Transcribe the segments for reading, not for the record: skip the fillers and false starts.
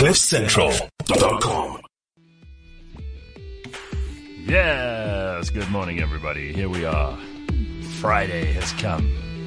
CliffCentral.com. Yes, good morning, everybody. Here we are. Friday has come.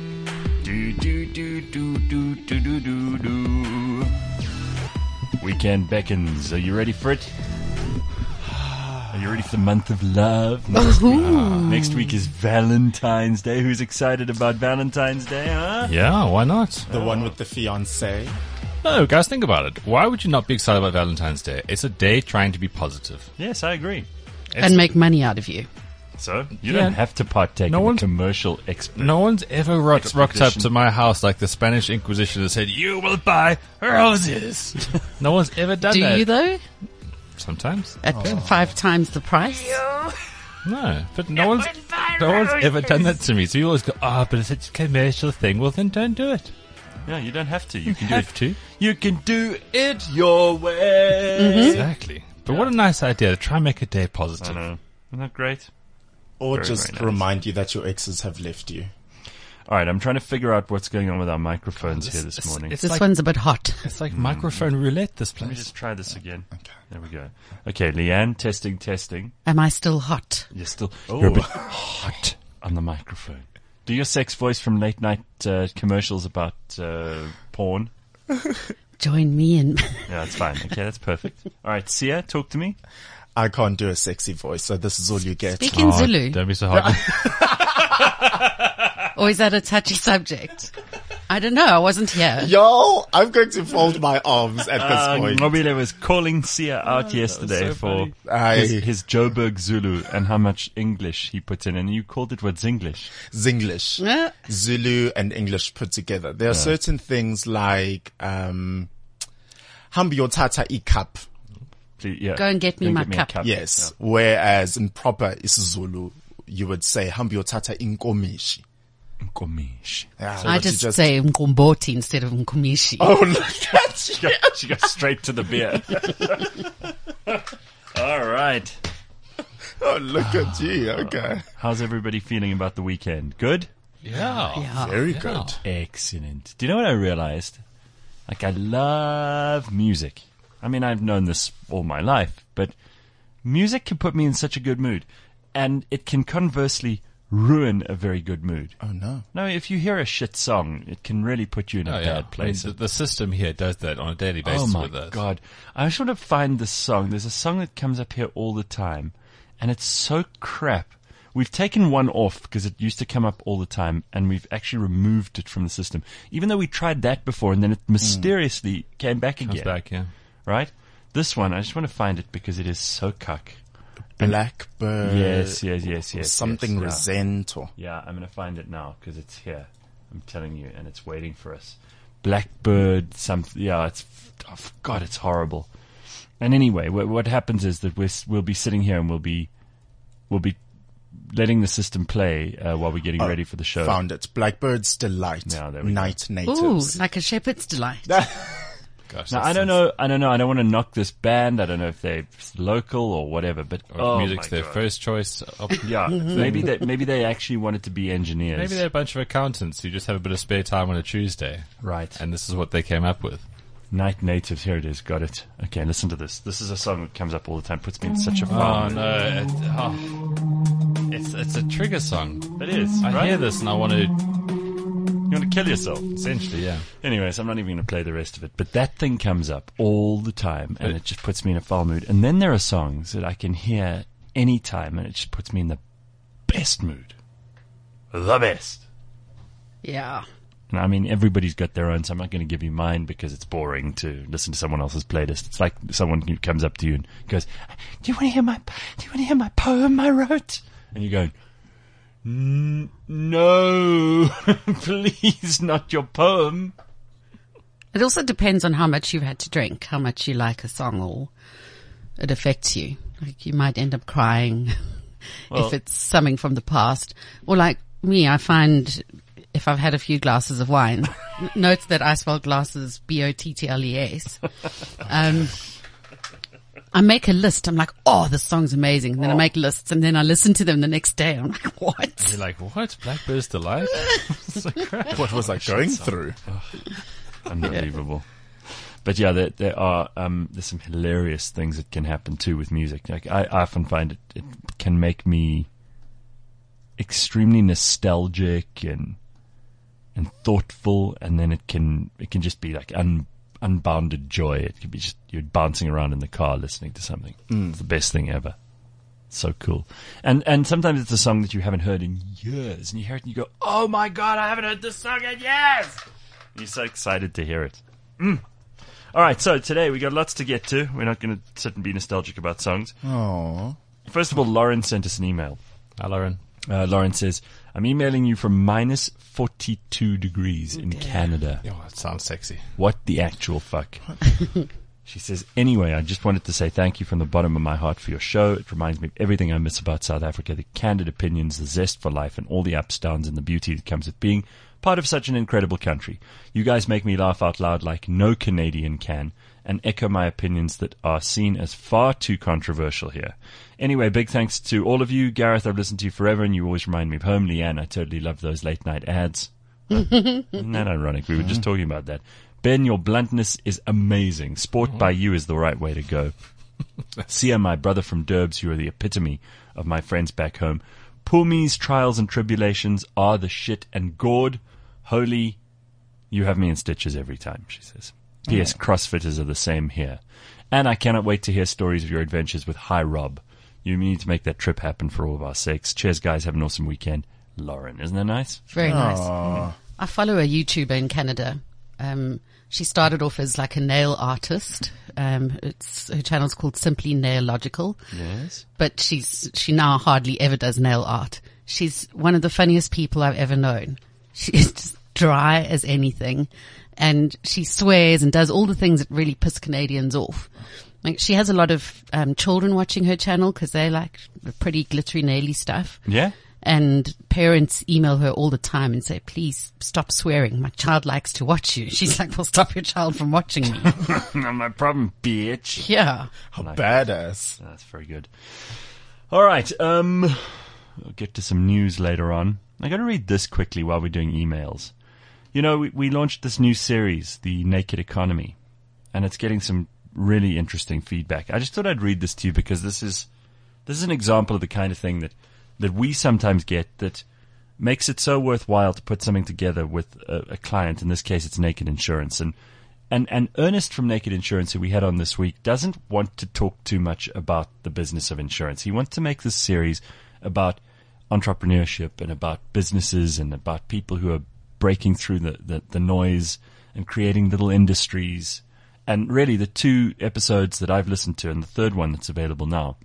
Weekend beckons. Are you ready for it? Are you ready for the month of love? Next week is Valentine's Day. Who's excited about Valentine's Day, huh? Yeah, why not? The one with the fiancé. No, guys, think about it. Why would you not be excited about Valentine's Day? It's a day trying to be positive. Yes, I agree. And make money out of you. So, you don't have to partake in a commercial expert. No one's ever rocked up to my house like the Spanish Inquisition and said, "You will buy roses." No one's ever done that. Do you, though? Sometimes. At 5 times the price? No, but no one's ever done that to me. So you always go, but it's a commercial thing. Well, then don't do it. No, you don't have to. You can do have it to. You can do it your way. Mm-hmm. Exactly. But what a nice idea to try and make a day I positive. know. Isn't that great? Or Very, just very nice. remind you that your exes have left you. All right, I'm trying to figure out what's going on with our microphones here this morning. It's This like, one's a bit hot. it's like microphone roulette, this Let me place. just try this again. Okay. There we go. Okay, Leanne, testing. Am I still hot? You're still you're a bit hot on the microphone. Do your sex voice from late night commercials about porn. Join me in. Yeah, that's fine. Okay, that's perfect. All right, Sia, talk to me. I can't do a sexy voice, so this is all you get. Speak in Zulu. Don't be so hard. Or is that a touchy subject? I don't know. I wasn't here. Yo, I'm going to fold my arms at this point. Mobile was calling Sia out yesterday so for funny. his Joburg Zulu and how much English he put in, and you called it what's English? Zinglish. Zulu and English put together. There are certain things like, Hambi yothatha ikap. Please, yeah. Go and get me Go my a cup. Yes. Whereas in proper isiZulu, you would say Hambi yothatha inkomishi. Nkomishi. Yeah, I but you just say mkomboti instead of mkomishi. Oh, look at you. She got straight to the beer. All right. Oh, look at you. Okay. How's everybody feeling about the weekend? Good? Yeah. Very good. Excellent. Do you know what I realized? Like, I love music. I mean, I've known this all my life, but music can put me in such a good mood. And it can conversely ruin a very good mood. Oh, no. No, if you hear a shit song, it can really put you in a bad place. I mean, the system here does that on a daily basis Oh my with us. God. I just want to find this song. There's a song that comes up here all the time, and it's so crap. We've taken one off because it used to come up all the time, and we've actually removed it from the system. Even though we tried that before, and then it mysteriously came back Comes again. back, yeah. Right? This one, I just want to find it because it is so cuck. Blackbird. Yes. Or something yes, resent or. Yeah, I'm going to find it now because it's here. I'm telling you, and it's waiting for us. Blackbird, God, it's horrible. And anyway, what happens is that we'll be sitting here and we'll be letting the system play while we're getting ready for the show. Found it. Blackbird's Delight. Yeah, there we go. Night Ooh, Natives. like a shepherd's delight. Gosh, Now, that's- I don't know. I don't want to knock this band. I don't know if they're local or whatever, but Or if music's my their God. first choice. Yeah, maybe they actually wanted to be engineers. Maybe they're a bunch of accountants who just have a bit of spare time on a Tuesday. Right. And this is what they came up with. Night Natives. Here it is. Got it. Okay, listen to this. This is a song that comes up all the time. Puts me in such a Oh, fun. no. It's a trigger song. It is. I right? hear this and I want to, You want to kill yourself. essentially, yeah. Anyways, I'm not even going to play the rest of it. But that thing comes up all the time, and it just puts me in a foul mood. And then there are songs that I can hear any time, and it just puts me in the best mood. The best. Yeah. And I mean, everybody's got their own, so I'm not going to give you mine because it's boring to listen to someone else's playlist. It's like someone who comes up to you and goes, "Do you want to hear my poem I wrote?" And you're going, "No, please, not your poem." It also depends on how much you've had to drink, how much you like a song, or it affects you. Like you might end up crying if it's something from the past. Or like me, I find if I've had a few glasses of wine, note that I spell glasses B-O-T-T-L-E-S. I make a list. I'm like, oh, this song's amazing. And then I make lists and then I listen to them the next day. I'm like, what? You're like, what? Blackbird's Delight? What was I going through? Unbelievable. But yeah, there are there's some hilarious things that can happen too with music. Like I often find it can make me extremely nostalgic and thoughtful, and then it can just be like unbounded joy. It can be just you're bouncing around in the car listening to something. It's the best thing ever. So cool. And sometimes it's a song that you haven't heard in years, and you hear it and you go, "Oh my God, I haven't heard this song in years!" You're so excited to hear it. All right, so today we got lots to get to. We're not going to sit and be nostalgic about songs. Aww. First of all, Lauren sent us an email. Hi, Lauren. Lauren says, I'm emailing you from minus 42 degrees in Canada. Oh, that sounds sexy. What the actual fuck? She says, anyway, I just wanted to say thank you from the bottom of my heart for your show. It reminds me of everything I miss about South Africa, the candid opinions, the zest for life, and all the ups, downs, and the beauty that comes with being part of such an incredible country. You guys make me laugh out loud like no Canadian can, and echo my opinions that are seen as far too controversial here. Anyway, big thanks to all of you. Gareth, I've listened to you forever, and you always remind me of home. Leanne, I totally love those late-night ads. Isn't that ironic? We were just talking about that. Ben, your bluntness is amazing. Sport by you is the right way to go. Sia, my brother from Derbs, you are the epitome of my friends back home. Pulme's trials and tribulations are the shit, and Gord, holy, you have me in stitches every time, she says. P.S. CrossFitters are the same here. And I cannot wait to hear stories of your adventures with Hi Rob. You need to make that trip happen for all of our sakes. Cheers, guys. Have an awesome weekend. Lauren, isn't that nice? Very nice. I follow a YouTuber in Canada. She started off as like a nail artist. Her channel's called Simply Nailogical. Yes. But she now hardly ever does nail art. She's one of the funniest people I've ever known. She's just dry as anything. And she swears and does all the things that really piss Canadians off. Like, she has a lot of children watching her channel because they like pretty glittery, naily stuff. Yeah? And parents email her all the time and say, please stop swearing. My child likes to watch you. She's like, well, stop your child from watching me. Not my problem, bitch. Yeah. How badass. That's very good. All right. We'll get to some news later on. I got to read this quickly while we're doing emails. You know, we launched this new series, The Naked Economy, and it's getting some really interesting feedback. I just thought I'd read this to you because this is an example of the kind of thing that we sometimes get that makes it so worthwhile to put something together with a client. In this case, it's Naked Insurance. And Ernest from Naked Insurance, who we had on this week, doesn't want to talk too much about the business of insurance. He wants to make this series about entrepreneurship and about businesses and about people who are breaking through the noise and creating little industries. And really, the two episodes that I've listened to and the third one that's available now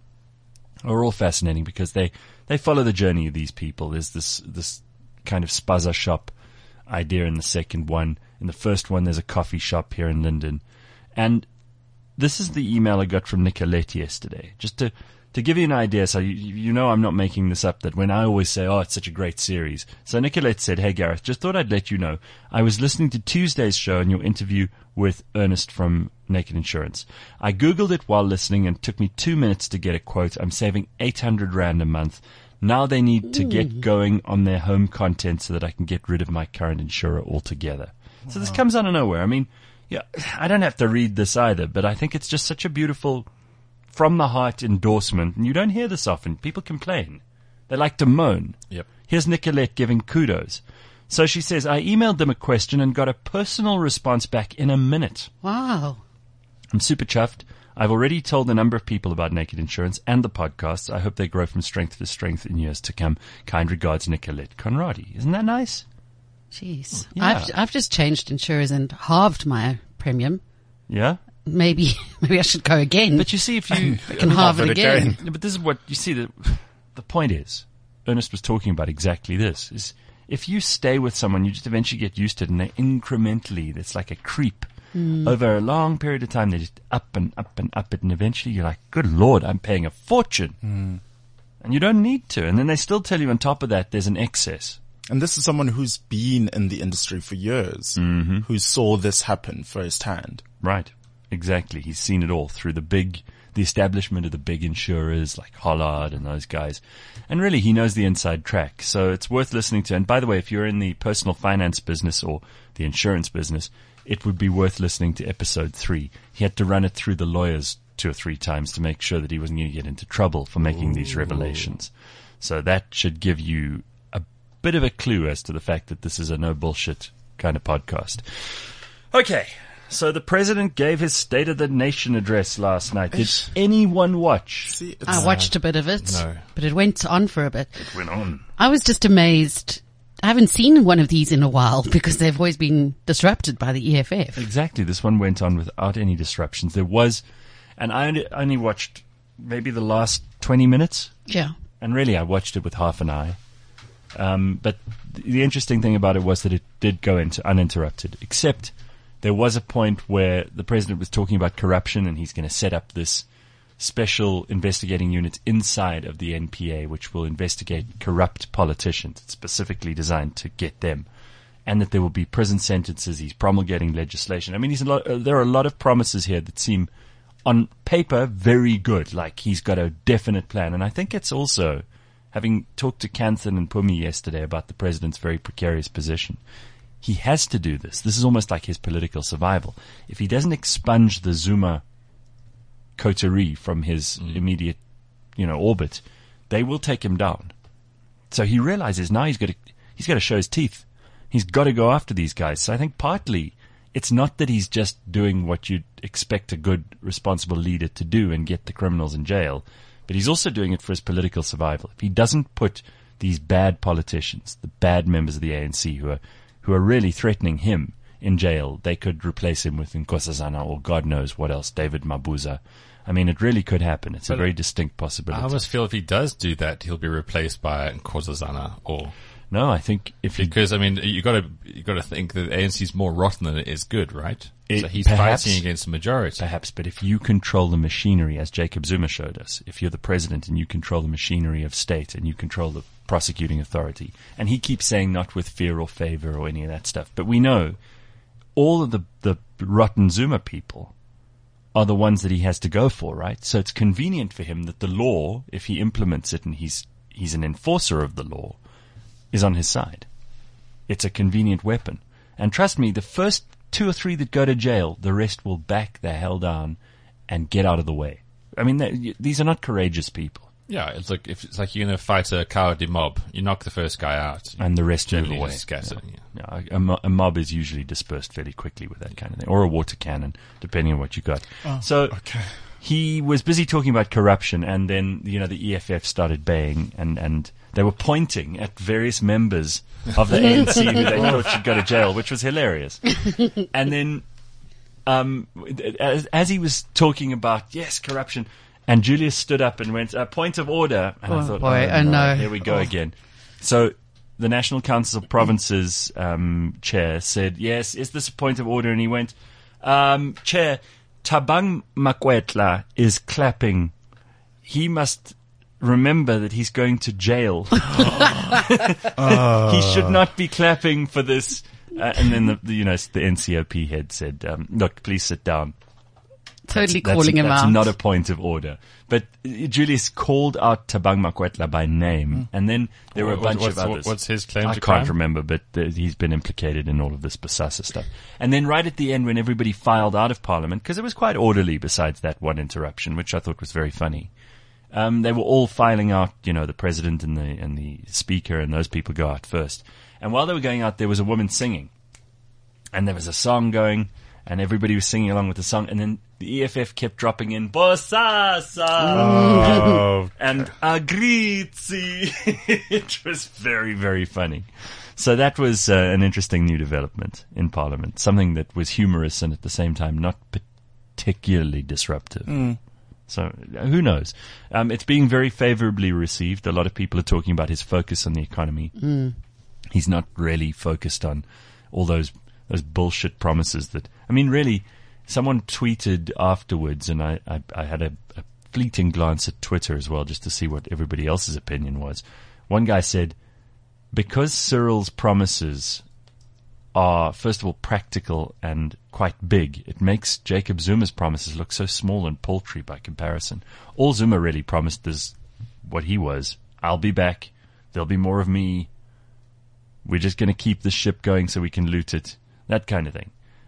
are all fascinating because they follow the journey of these people. There's this kind of spaza shop idea in the second one. In the first one, there's a coffee shop here in Linden. And this is the email I got from Nicolette yesterday. Just to give you an idea, so you know I'm not making this up, that when I always say, oh, it's such a great series. So Nicolette said, hey, Gareth, just thought I'd let you know. I was listening to Tuesday's show and your interview with Ernest from Naked Insurance. I Googled it while listening and it took me 2 minutes to get a quote. I'm saving 800 Rand a month. Now they need to get going on their home content so that I can get rid of my current insurer altogether. So this comes out of nowhere. I mean, yeah, I don't have to read this either, but I think it's just such a beautiful from the heart endorsement, and you don't hear this often. People complain. They like to moan. Yep. Here's Nicolette giving kudos. So she says, I emailed them a question and got a personal response back in a minute. Wow. I'm super chuffed. I've already told a number of people about Naked Insurance and the podcasts. I hope they grow from strength to strength in years to come. Kind regards, Nicolette Conradi. Isn't that nice? Jeez. Yeah. I've just changed insurers and halved my premium. Yeah? Maybe I should go again. But you see, if you I can halve it again. But this is what you see. The point is, Ernest was talking about exactly this. Is if you stay with someone, you just eventually get used to it, and they incrementally, it's like a creep. Over a long period of time, they just up and up and up it, and eventually you're like, good Lord, I'm paying a fortune. And you don't need to. And then they still tell you on top of that, there's an excess. And this is someone who's been in the industry for years, who saw this happen firsthand. Right. Exactly. He's seen it all through the establishment of the big insurers like Hollard and those guys. And really, he knows the inside track. So it's worth listening to. And by the way, if you're in the personal finance business or the insurance business, it would be worth listening to episode 3. He had to run it through the lawyers 2 or 3 times to make sure that he wasn't going to get into trouble for making these revelations. So that should give you a bit of a clue as to the fact that this is a no bullshit kind of podcast. Okay. So the president gave his State of the Nation address last night. Did anyone watch? I watched a bit of it, but it went on for a bit. It went on. I was just amazed. I haven't seen one of these in a while because they've always been disrupted by the EFF. Exactly. This one went on without any disruptions. There was, and I only watched maybe the last 20 minutes. Yeah. And really, I watched it with half an eye. But the interesting thing about it was that it did go into uninterrupted, except there was a point where the president was talking about corruption and he's going to set up this special investigating unit inside of the NPA, which will investigate corrupt politicians. It's specifically designed to get them. And that there will be prison sentences. He's promulgating legislation. I mean, there are a lot of promises here that seem on paper very good. Like he's got a definite plan. And I think it's also, having talked to Kanthan and Pumi yesterday about the president's very precarious position, he has to do this. This is almost like his political survival. If he doesn't expunge the Zuma coterie from his immediate, orbit, they will take him down. So he realizes now he's got to show his teeth. He's got to go after these guys. So I think partly it's not that he's just doing what you'd expect a good, responsible leader to do and get the criminals in jail, but he's also doing it for his political survival. If he doesn't put these bad politicians, the bad members of the ANC who are really threatening him in jail, they could replace him with Nkosazana or God knows what else, David Mabuza. I mean, it really could happen. It's a very distinct possibility. I almost feel if he does do that, he'll be replaced by Nkosazana or... No, I think because you got to think that the ANC is more rotten than it is good, right? So he's perhaps, fighting against the majority. Perhaps, but if you control the machinery, as Jacob Zuma showed us, if you're the president and you control the machinery of state and you control the prosecuting authority, and he keeps saying not with fear or favor or any of that stuff, but we know all of the rotten Zuma people are the ones that he has to go for, right? So it's convenient for him that the law, if he implements it and he's an enforcer of the law, is on his side. It's a convenient weapon. And trust me, the first 2 or 3 that go to jail, the rest will back the hell down and get out of the way. I mean, these are not courageous people. Yeah, it's like you're going to fight a cowardly mob. You knock the first guy out, and the rest move away. Scatter. Yeah. A mob is usually dispersed fairly quickly with that kind of thing, or a water cannon, depending on what you got. He was busy talking about corruption, and then the EFF started baying, and they were pointing at various members of the ANC who they thought should go to jail, which was hilarious. And then, as he was talking about corruption. And Julius stood up and went, point of order. And I thought, no, here we go again. So the National Council of Provinces chair said, yes, is this a point of order? And he went, Chair, Thabang Makwetla is clapping. He must remember that he's going to jail. He should not be clapping for this. And then the NCOP head said, look, please sit down. Totally calling him out. That's not a point of order. But Julius called out Thabang Makwetla by name, and then there were a bunch of others. What's his claim to crime? I can't remember, but he's been implicated in all of this Bosasa stuff. And then right at the end, when everybody filed out of Parliament, because it was quite orderly besides that one interruption, which I thought was very funny, they were all filing out, the president and the speaker, and those people go out first. And while they were going out, there was a woman singing. And there was a song going, and everybody was singing along with the song, and then the EFF kept dropping in Bosasa and Agrizi. It was very, very funny. So that was an interesting new development in Parliament, something that was humorous and at the same time not particularly disruptive. So who knows? It's being very favorably received. A lot of people are talking about his focus on the economy. He's not really focused on all those bullshit promises that, really, someone tweeted afterwards, and I had a fleeting glance at Twitter as well, just to see what everybody else's opinion was. One guy said, because Cyril's promises are, first of all, practical and quite big, it makes Jacob Zuma's promises look so small and paltry by comparison. All Zuma really promised is what he was. I'll be back. There'll be more of me. We're just going to keep the ship going so we can loot it. That kind of thing.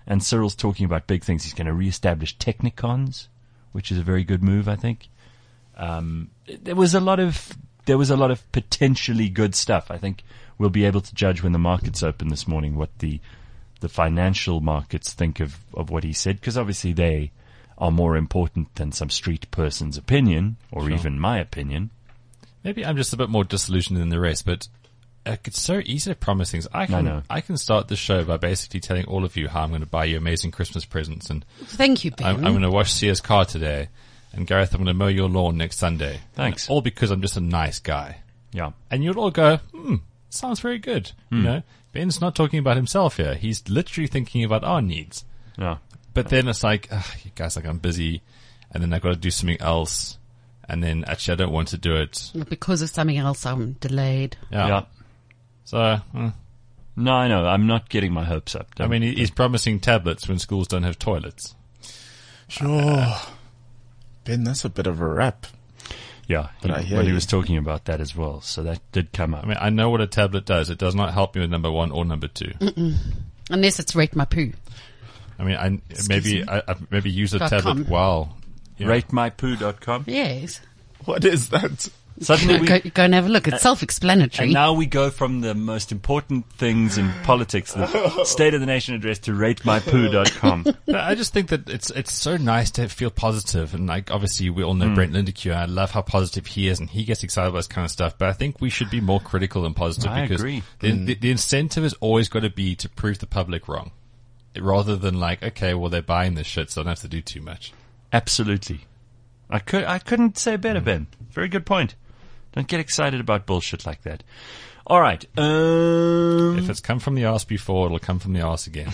And Cyril's talking about big things. He's going to reestablish Technicons, which is a very good move, I think. There was a lot of potentially good stuff. I think we'll be able to judge when the markets open this morning what the financial markets think of what he said, because obviously they are more important than some street person's opinion, or even my opinion. Maybe I'm just a bit more disillusioned than the rest, but it's so easy to promise things. I can start the show by basically telling all of you how I'm going to buy you amazing Christmas presents, and thank you, Ben. I'm going to wash Sia's car today, and Gareth, I'm going to mow your lawn next Sunday. Thanks. All because I'm just a nice guy. Yeah. And you'll all go, sounds very good. You know, Ben's not talking about himself here. He's literally thinking about our needs. Yeah. But then it's like, you guys, like, I'm busy, and then I've got to do something else, and then actually I don't want to do it. Because of something else, I'm delayed. Yeah. So, No, I know. I'm not getting my hopes up. I mean, he's promising tablets when schools don't have toilets. Sure. Ben, that's a bit of a rap. Yeah, he was talking about that as well, so that did come up. I mean, I know what a tablet does. It does not help me with number 1 or number 2. Unless it's Rate My Poo. I mean, I maybe use a tablet while... RateMyPoo.com? Yes. What is that? Suddenly go and have a look. It's self-explanatory. And now we go from the most important things in politics, the State of the Nation address, to RateMyPoo.com. I just think that it's so nice to feel positive, and like obviously we all know Brent Lindeque. I love how positive he is, and he gets excited about this kind of stuff. But I think we should be more critical and positive because agree. The incentive is always got to be to prove the public wrong, rather than like, okay, well they're buying this shit, so I don't have to do too much. Absolutely. I couldn't say better, Ben. Very good point. Don't get excited about bullshit like that. All right. If it's come from the arse before, it'll come from the arse again.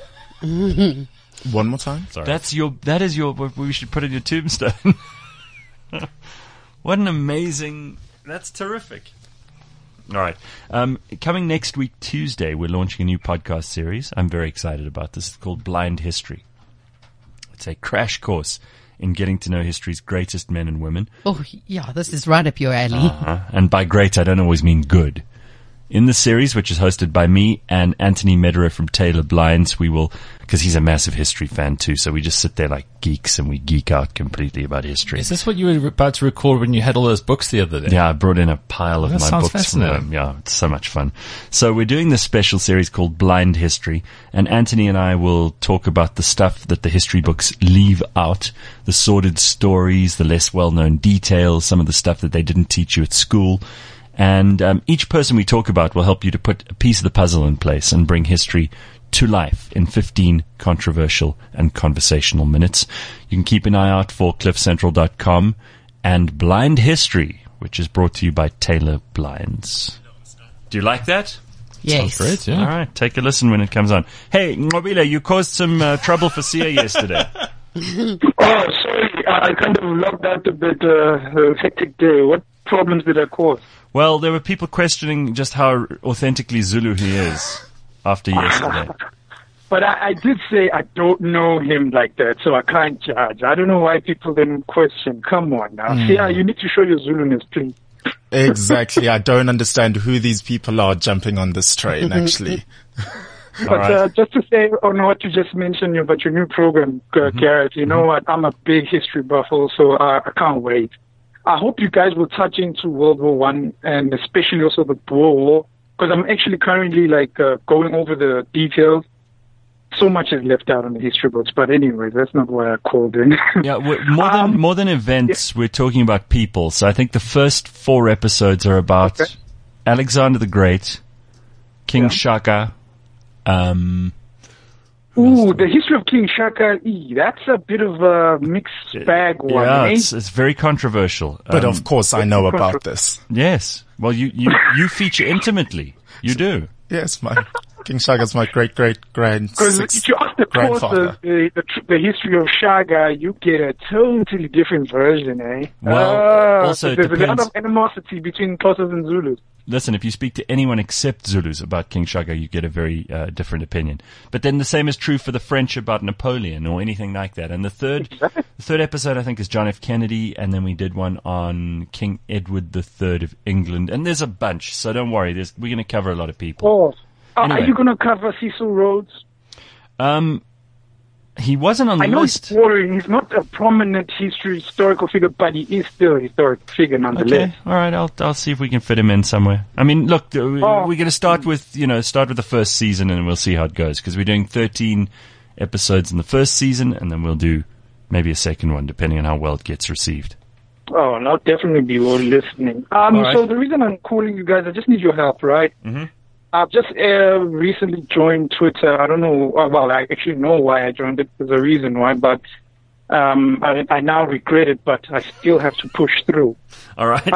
One more time? Sorry. That is what we should put in your tombstone. What an amazing, that's terrific. All right. Coming next week, Tuesday, we're launching a new podcast series. I'm very excited about this. It's called Blind History. It's a crash course in getting to know history's greatest men and women. Oh, yeah, this is right up your alley. And by great, I don't always mean good. In the series, which is hosted by me and Anthony Mederer from Taylor Blinds, we will, because he's a massive history fan too, so we just sit there like geeks and we geek out completely about history. Is this what you were about to record when you had all those books the other day? Yeah, I brought in a pile of my books. Fascinating. Yeah, it's so much fun. So we're doing this special series called Blind History, and Anthony and I will talk about the stuff that the history books leave out, the sordid stories, the less well-known details, some of the stuff that they didn't teach you at school. And each person we talk about will help you to put a piece of the puzzle in place and bring history to life in 15 controversial and conversational minutes. You can keep an eye out for cliffcentral.com and Blind History, which is brought to you by Taylor Blinds. Do you like that? Yes. Sounds great, yeah. All right, take a listen when it comes on. Hey, Ngobile, you caused some trouble for Sia yesterday. Oh, sorry. I kind of logged out a bit hectic day. What problems did I cause? Well, there were people questioning just how authentically Zulu he is after yesterday. But I did say I don't know him like that, so I can't judge. I don't know why people didn't question. Come on now. Yeah, you need to show your Zuluness, please. Exactly. I don't understand who these people are jumping on this train, actually. But just to say on what you just mentioned about your new program, Gareth, you know what? I'm a big history buff also. I can't wait. I hope you guys will touch into World War I and especially also the Boer War, because I'm actually currently going over the details. So much is left out in the history books, but anyway, that's not why I called in. Yeah, more than events, we're talking about people. So I think the first 4 episodes are about Alexander the Great, King Shaka. The history of King Shaka. That's a bit of a mixed bag one. Yeah, it's very controversial. But of course, I know about this. Yes. Well, you feature intimately. You do. Yes, King Shaga's my great-great-grand. Because if you ask the course the history of Shaka, you get a totally different version, eh? Well, also there's a lot of animosity between Xhosas and Zulus. Listen, if you speak to anyone except Zulus about King Shaka, you get a very different opinion. But then the same is true for the French about Napoleon or anything like that. And the third episode, I think, is John F. Kennedy, and then we did one on King Edward III of England. And there's a bunch, so don't worry. We're going to cover a lot of people. Oh, anyway. Are you going to cover Cecil Rhodes? He wasn't on the I know list. he's boring. He's not a prominent historical figure, but he is still a historic figure nonetheless. Okay, all right. I'll see if we can fit him in somewhere. I mean, look, we're going to start with the first season, and we'll see how it goes, because we're doing 13 episodes in the first season, and then we'll do maybe a second one, depending on how well it gets received. Oh, and I'll definitely be listening. right. So the reason I'm calling you guys, I just need your help, right? Mm-hmm. I've just recently joined Twitter. I don't know. Well, I actually know why I joined it. There's a reason why, but I now regret it. But I still have to push through. All right.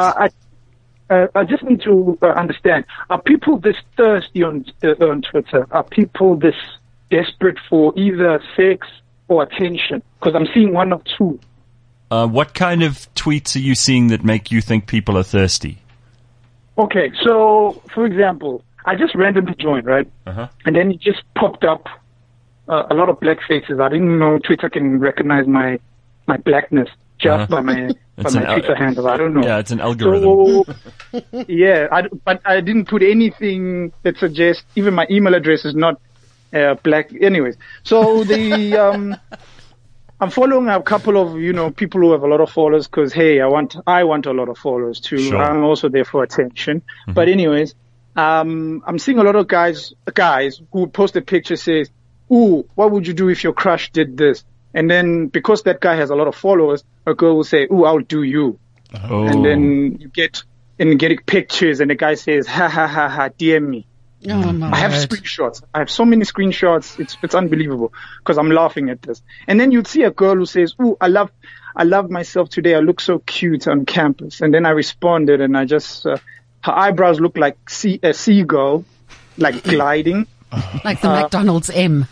I just need to understand: are people this thirsty on Twitter? Are people this desperate for either sex or attention? Because I'm seeing one of two. What kind of tweets are you seeing that make you think people are thirsty? Okay, so for example, I just randomly joined, right? Uh-huh. And then it just popped up a lot of black faces. I didn't know Twitter can recognize my blackness just by my Twitter handle. I don't know. Yeah, it's an algorithm. So, yeah, but I didn't put anything that suggests even my email address is not black. Anyways, so the I'm following a couple of people who have a lot of followers because hey, I want a lot of followers too. Sure. I'm also there for attention. Mm-hmm. But anyways, I'm seeing a lot of guys who post a picture says, "Ooh, what would you do if your crush did this?" And then because that guy has a lot of followers, a girl will say, "Ooh, I'll do you." Oh. And then you get getting pictures, and the guy says, "Ha ha ha ha, DM me." Oh, my I have word. screenshots. I have so many screenshots. It's unbelievable because I'm laughing at this. And then you'd see a girl who says, "Ooh, I love myself today. I look so cute on campus." And then I responded, and I just her eyebrows look like a seagull, like gliding. Like the McDonald's M.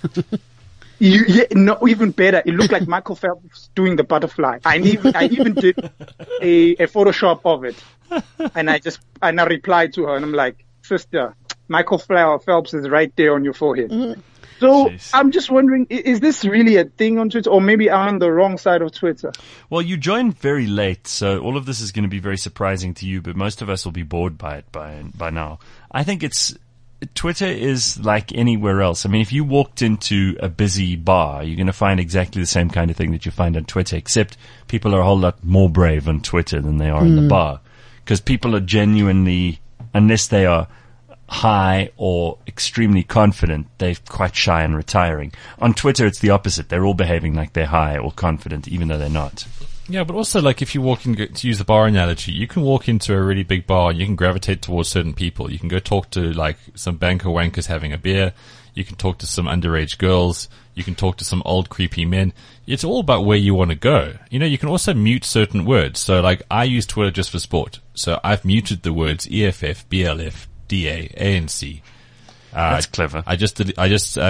No, even better. It looked like Michael Phelps doing the butterfly. I even did a Photoshop of it, and I replied to her, and I'm like, "Sister, Michael Phelps is right there on your forehead." Mm-hmm. So Jeez. I'm just wondering, is this really a thing on Twitter, or maybe I'm on the wrong side of Twitter? Well, you joined very late, so all of this is going to be very surprising to you, but most of us will be bored by it by now. I think Twitter is like anywhere else. I mean, if you walked into a busy bar, you're going to find exactly the same kind of thing that you find on Twitter, except people are a whole lot more brave on Twitter than they are in the bar. Because people are genuinely, unless they are high or extremely confident, they're quite shy and retiring. On Twitter, it's the opposite. They're all behaving like they're high or confident, even though they're not. Yeah, but also, like, if you walk in, to use the bar analogy, you can walk into a really big bar and you can gravitate towards certain people. You can go talk to, like, some banker wankers having a beer. You can talk to some underage girls. You can talk to some old creepy men. It's all about where you want to go. You can also mute certain words. So, like, I use Twitter just for sport. So I've muted the words EFF, BLF, DA, ANC. That's clever. I just put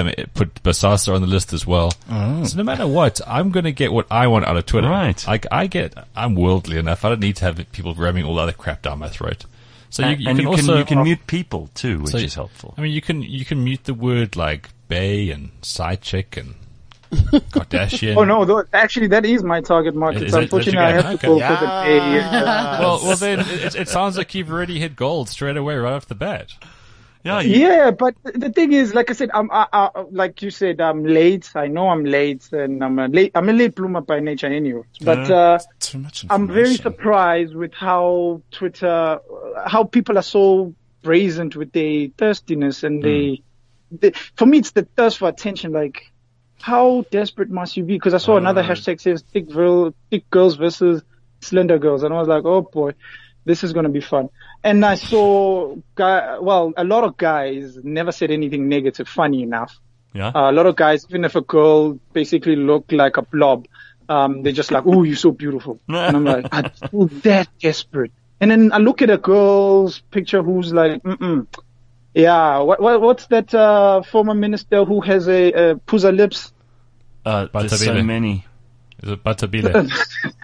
Basasa on the list as well. Oh. So no matter what, I'm going to get what I want out of Twitter. Right. Like I'm worldly enough. I don't need to have people ramming all the other crap down my throat. So you can mute people too, which is helpful. I mean, you can mute the word like bae and side chick and Kardashian. Oh no, actually that is my target market. Is it? Unfortunately, I have to go for the day. Well, then it sounds like you've already hit gold straight away right off the bat. Yeah, but the thing is, like I said, like you said, I'm late. I know I'm late, and I'm a late bloomer by nature anyway. But Too much information. I'm very surprised with how how people are so brazen with their thirstiness, and for me, it's the thirst for attention. Like, how desperate must you be? Because I saw another hashtag says thick girls versus slender girls, and I was like, oh boy, this is going to be fun. And I saw, a lot of guys never said anything negative, funny enough. Yeah. A lot of guys, even if a girl basically looked like a blob, they're just like, "Ooh, you're so beautiful." And I'm like, I'm that desperate. And then I look at a girl's picture who's like, yeah, what's that, former minister who has a Puza lips? There's so many. Is it Batabile?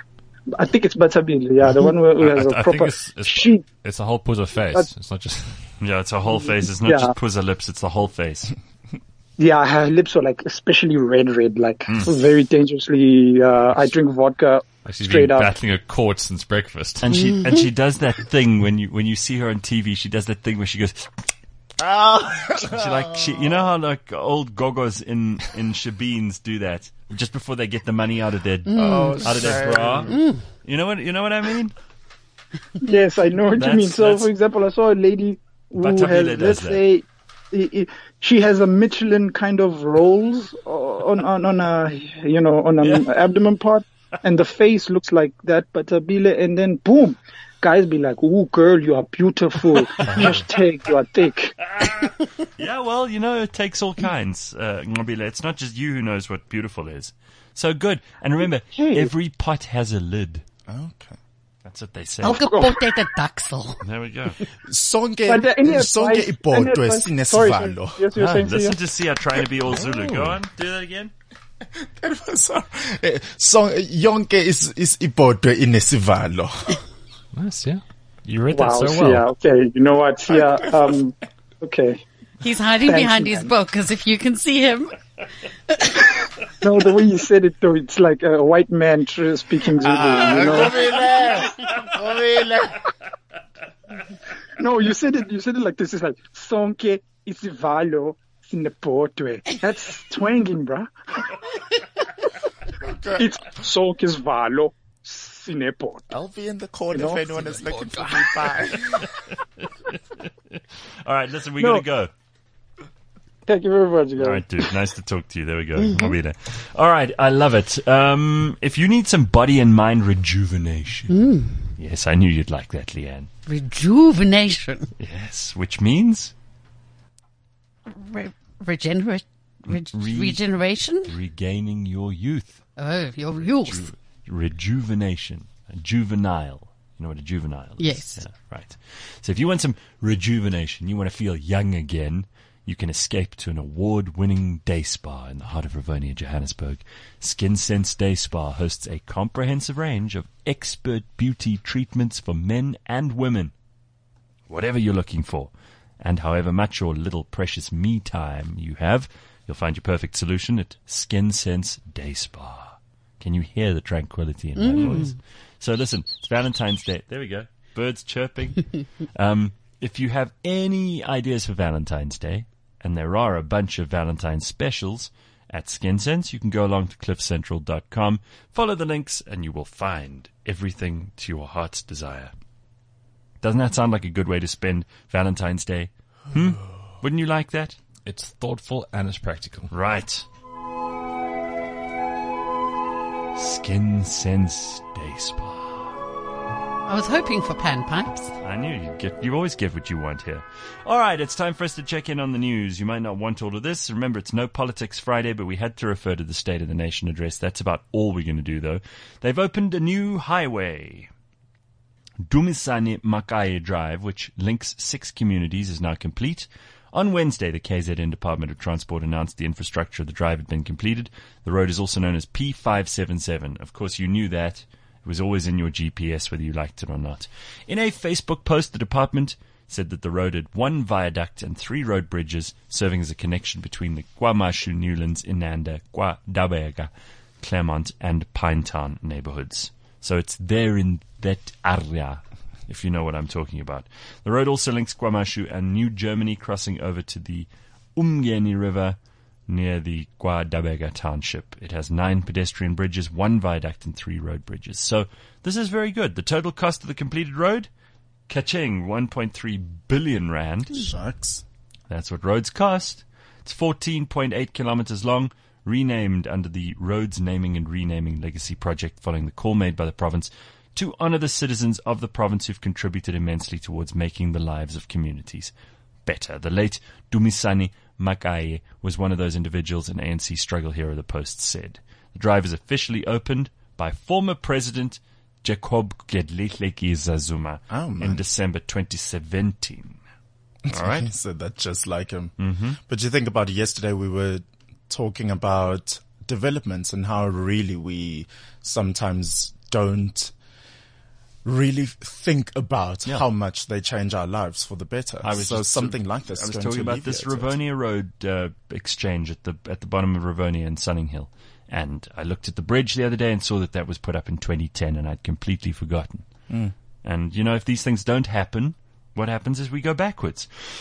I think it's Batabile, yeah, the one who has a proper sheet. It's a whole Puza face. It's not just... Yeah, it's a whole face. It's not just Puza lips, it's the whole face. Yeah, her lips are like especially red, like very dangerously, I drink vodka she's straight been up. battling a court since breakfast. And she does that thing when you see her on TV, she does that thing where she goes... you know how like old gogos in Shabeens do that? just before they get the money out of their bra. You know what I mean? Yes, I know what you mean. So, for example, I saw a lady who has, let's say, she has a Michelin kind of rolls on a abdomen part, and the face looks like that Batabile, and then boom, guys be like, "Ooh, girl, you are beautiful." Hashtag you are thick. Yeah, well, it takes all kinds. Ngobile, it's not just you who knows what beautiful is. So good. And remember, every pot has a lid. Okay. That's what they say. There we go. Sonke ibhodwe sinesivalo. Listen to Sia trying to be all Zulu. Go on, do that again. Yonke is ibhodwe inesivalo. Nice, yeah. You read that so well. Sia, okay, you know what, Sia, okay. He's hiding behind his book, as if you can see him. No, the way you said it, though, it's like a white man speaking Zulu, No, you said it like this. It's like, Sonke isivalo sinepotwe. That's twanging, bruh. It's Sonke isivalo sinepotwe. I'll be in the corner if anyone is looking for me. Bye. All right, listen, we gotta go. Thank you very much, guys. All right, dude. Nice to talk to you. There we go. I'll be there. All right. I love it. If you need some body and mind rejuvenation. Yes, I knew you'd like that, Leanne. Rejuvenation. Yes, which means? Regeneration? Regaining your youth. Oh, your youth. Rejuvenation. Juvenile. You know what a juvenile is? Yes. Yeah, right. So if you want some rejuvenation, you want to feel young again, you can escape to an award-winning day spa in the heart of Rivonia, Johannesburg. Skin Sense Day Spa hosts a comprehensive range of expert beauty treatments for men and women. Whatever you're looking for, and however much or little precious me time you have, you'll find your perfect solution at Skin Sense Day Spa. Can you hear the tranquility in my voice? So listen, it's Valentine's Day. There we go. Birds chirping. If you have any ideas for Valentine's Day, and there are a bunch of Valentine's specials at SkinSense, you can go along to cliffcentral.com, follow the links, and you will find everything to your heart's desire. Doesn't that sound like a good way to spend Valentine's Day? Wouldn't you like that? It's thoughtful and it's practical. Right. Skin Sense Day Spa. I was hoping for panpipes. I knew you always get what you want here. All right, it's time for us to check in on the news. You might not want all of this. Remember, it's No Politics Friday, but we had to refer to the State of the Nation address. That's about all we're going to do, though. They've opened a new highway. Dumisani Makai Drive, which links 6 communities, is now complete. On Wednesday, the KZN Department of Transport announced the infrastructure of the drive had been completed. The road is also known as P577. Of course, you knew that. It was always in your GPS, whether you liked it or not. In a Facebook post, the department said that the road had 1 viaduct and 3 road bridges, serving as a connection between the KwaMashu, Newlands, Inanda, KwaDabega, Claremont, and Pinetown neighborhoods. So it's there in that area, if you know what I'm talking about. The road also links KwaMashu and New Germany, crossing over to the Umgeni River near the KwaDabega township. It has 9 pedestrian bridges, 1 viaduct, and 3 road bridges. So this is very good. The total cost of the completed road? Kaching, 1.3 billion rand. Shucks. That's what roads cost. It's 14.8 kilometers long, renamed under the Roads Naming and Renaming Legacy Project following the call made by the province to honor the citizens of the province who've contributed immensely towards making the lives of communities better. The late Dumisani Makai was one of those individuals, an ANC struggle hero, the Post said. The drive is officially opened by former President Jacob Gedleyihleki Zuma in December 2017. All right. He said that just like him. Mm-hmm. But you think about it, yesterday we were talking about developments and how really we sometimes don't really think about how much they change our lives for the better. Something like this. I was talking about this Rivonia Road exchange at the bottom of Rivonia and Sunning Hill, and I looked at the bridge the other day and saw that was put up in 2010, and I'd completely forgotten. And if these things don't happen, what happens is we go backwards.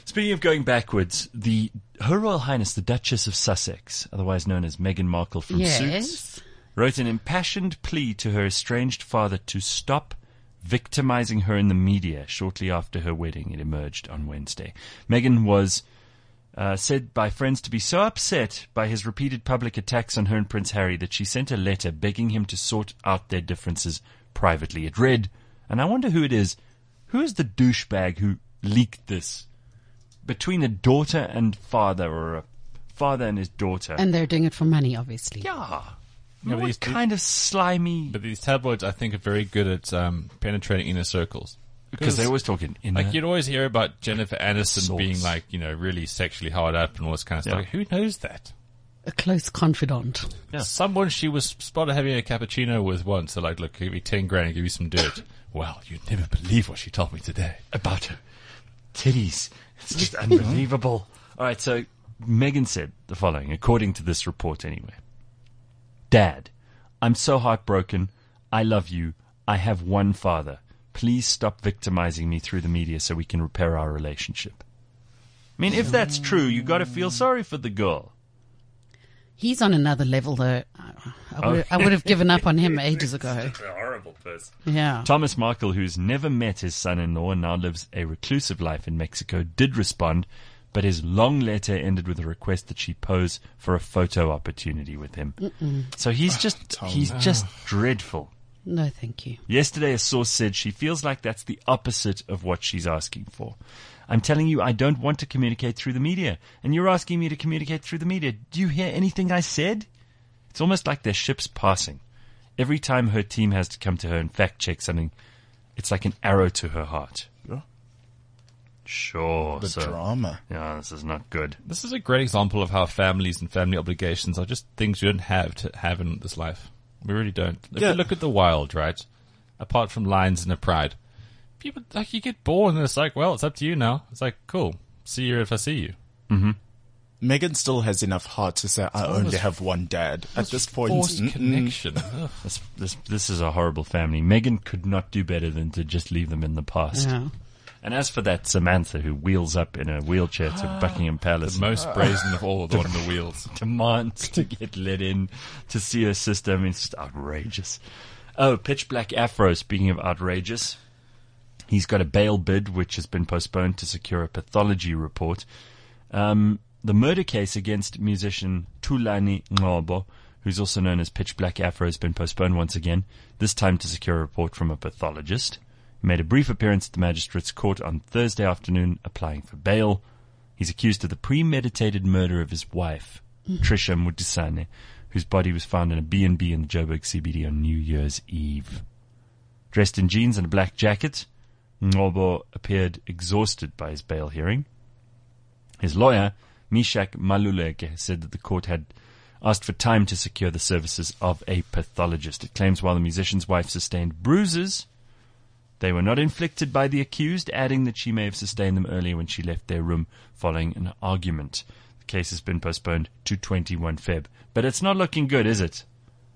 Speaking of going backwards, Her Royal Highness the Duchess of Sussex, otherwise known as Meghan Markle from Suits, wrote an impassioned plea to her estranged father to stop victimizing her in the media shortly after her wedding. It emerged on Wednesday. Meghan was said by friends to be so upset by his repeated public attacks on her and Prince Harry that she sent a letter begging him to sort out their differences privately. It read, and I wonder who it is. Who is the douchebag who leaked this? Between a daughter and father, or a father and his daughter. And they're doing it for money, obviously. Yeah. What kind of slimy... But these tabloids, I think, are very good at penetrating inner circles. Because they're always talking inner... Like, you'd always hear about Jennifer Aniston being, like, really sexually hard up and all this kind of stuff. Like, who knows that? A close confidant. Yeah. Someone she was spotted having a cappuccino with once. So, like, look, give me 10 grand and give you some dirt. Well, you'd never believe what she told me today. About her titties. It's just unbelievable. All right, so Meghan said the following, according to this report anyway. Dad, I'm so heartbroken. I love you. I have one father. Please stop victimizing me through the media so we can repair our relationship. I mean, if that's true, you got to feel sorry for the girl. He's on another level, though. I would have given up on him ages ago. Such a horrible person. Yeah. Thomas Markle, who's never met his son-in-law and now lives a reclusive life in Mexico, did respond, but his long letter ended with a request that she pose for a photo opportunity with him. So he's just dreadful. No, thank you. Yesterday, a source said she feels like that's the opposite of what she's asking for. I'm telling you, I don't want to communicate through the media, and you're asking me to communicate through the media. Do you hear anything I said? It's almost like their ship's passing. Every time her team has to come to her and fact-check something, it's like an arrow to her heart. Yeah. Sure. The drama. Yeah, this is not good. This is a great example of how families and family obligations are just things you don't have to have in this life. We really don't. If you look at the wild, right? Apart from lions and a pride. People, like, you get bored and it's like, well, it's up to you now. It's like, cool. See you if I see you. Mm-hmm. Meghan still has enough heart to say, I only have one dad. At this point, forced connection. This is a horrible family. Meghan could not do better than to just leave them in the past. Yeah. And as for that Samantha who wheels up in a wheelchair to Buckingham Palace, The most brazen of all, the one on the wheels. demands to get let in to see her sister. I mean, it's just outrageous. Oh, Pitch Black Afro, speaking of outrageous, he's got a bail bid which has been postponed to secure a pathology report. The murder case against musician Thulani Ngcobo, who's also known as Pitch Black Afro, has been postponed once again, this time to secure a report from a pathologist. He made a brief appearance at the magistrate's court on Thursday afternoon, applying for bail. He's accused of the premeditated murder of his wife, Trisha Mutisane, whose body was found in a B&B in the Joburg CBD on New Year's Eve. Dressed in jeans and a black jacket, Ngcobo appeared exhausted by his bail hearing. His lawyer, Mishak Maluleke, said that the court had asked for time to secure the services of a pathologist. It claims while the musician's wife sustained bruises, they were not inflicted by the accused, adding that she may have sustained them earlier when she left their room following an argument. The case has been postponed to 21 Feb. But it's not looking good, is it?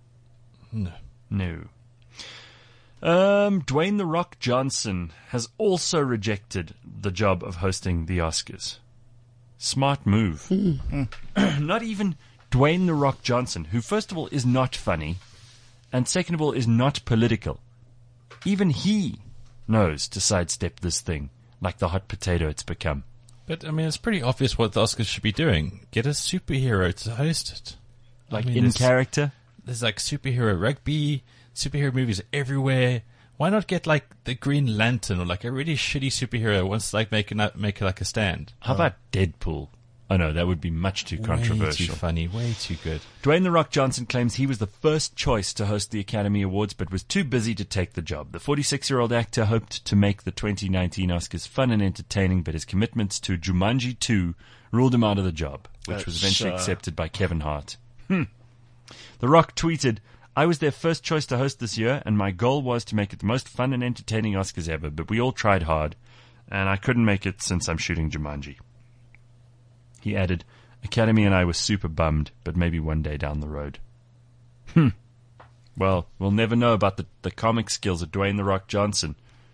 No. Dwayne "The Rock" Johnson has also rejected the job of hosting the Oscars. Smart move. Not even Dwayne "The Rock" Johnson, who first of all is not funny, and second of all is not political. Even he knows to sidestep this thing like the hot potato it's become. But, I mean, it's pretty obvious what the Oscars should be doing. Get a superhero to host it. Like, in character? There's like superhero rugby, superhero movies everywhere. Why not get like the Green Lantern or like a really shitty superhero who wants to like make like a stand? How about Deadpool? Oh no, that would be much too controversial. Way too funny, way too good. Dwayne "The Rock" Johnson claims he was the first choice to host the Academy Awards but was too busy to take the job. The 46-year-old actor hoped to make the 2019 Oscars fun and entertaining, but his commitments to Jumanji 2 ruled him out of the job, which was eventually accepted by Kevin Hart. The Rock tweeted, "I was their first choice to host this year, and my goal was to make it the most fun and entertaining Oscars ever, but we all tried hard, and I couldn't make it since I'm shooting Jumanji." He added, "Academy and I were super bummed, but maybe one day down the road." Well, we'll never know about the comic skills of Dwayne "The Rock" Johnson.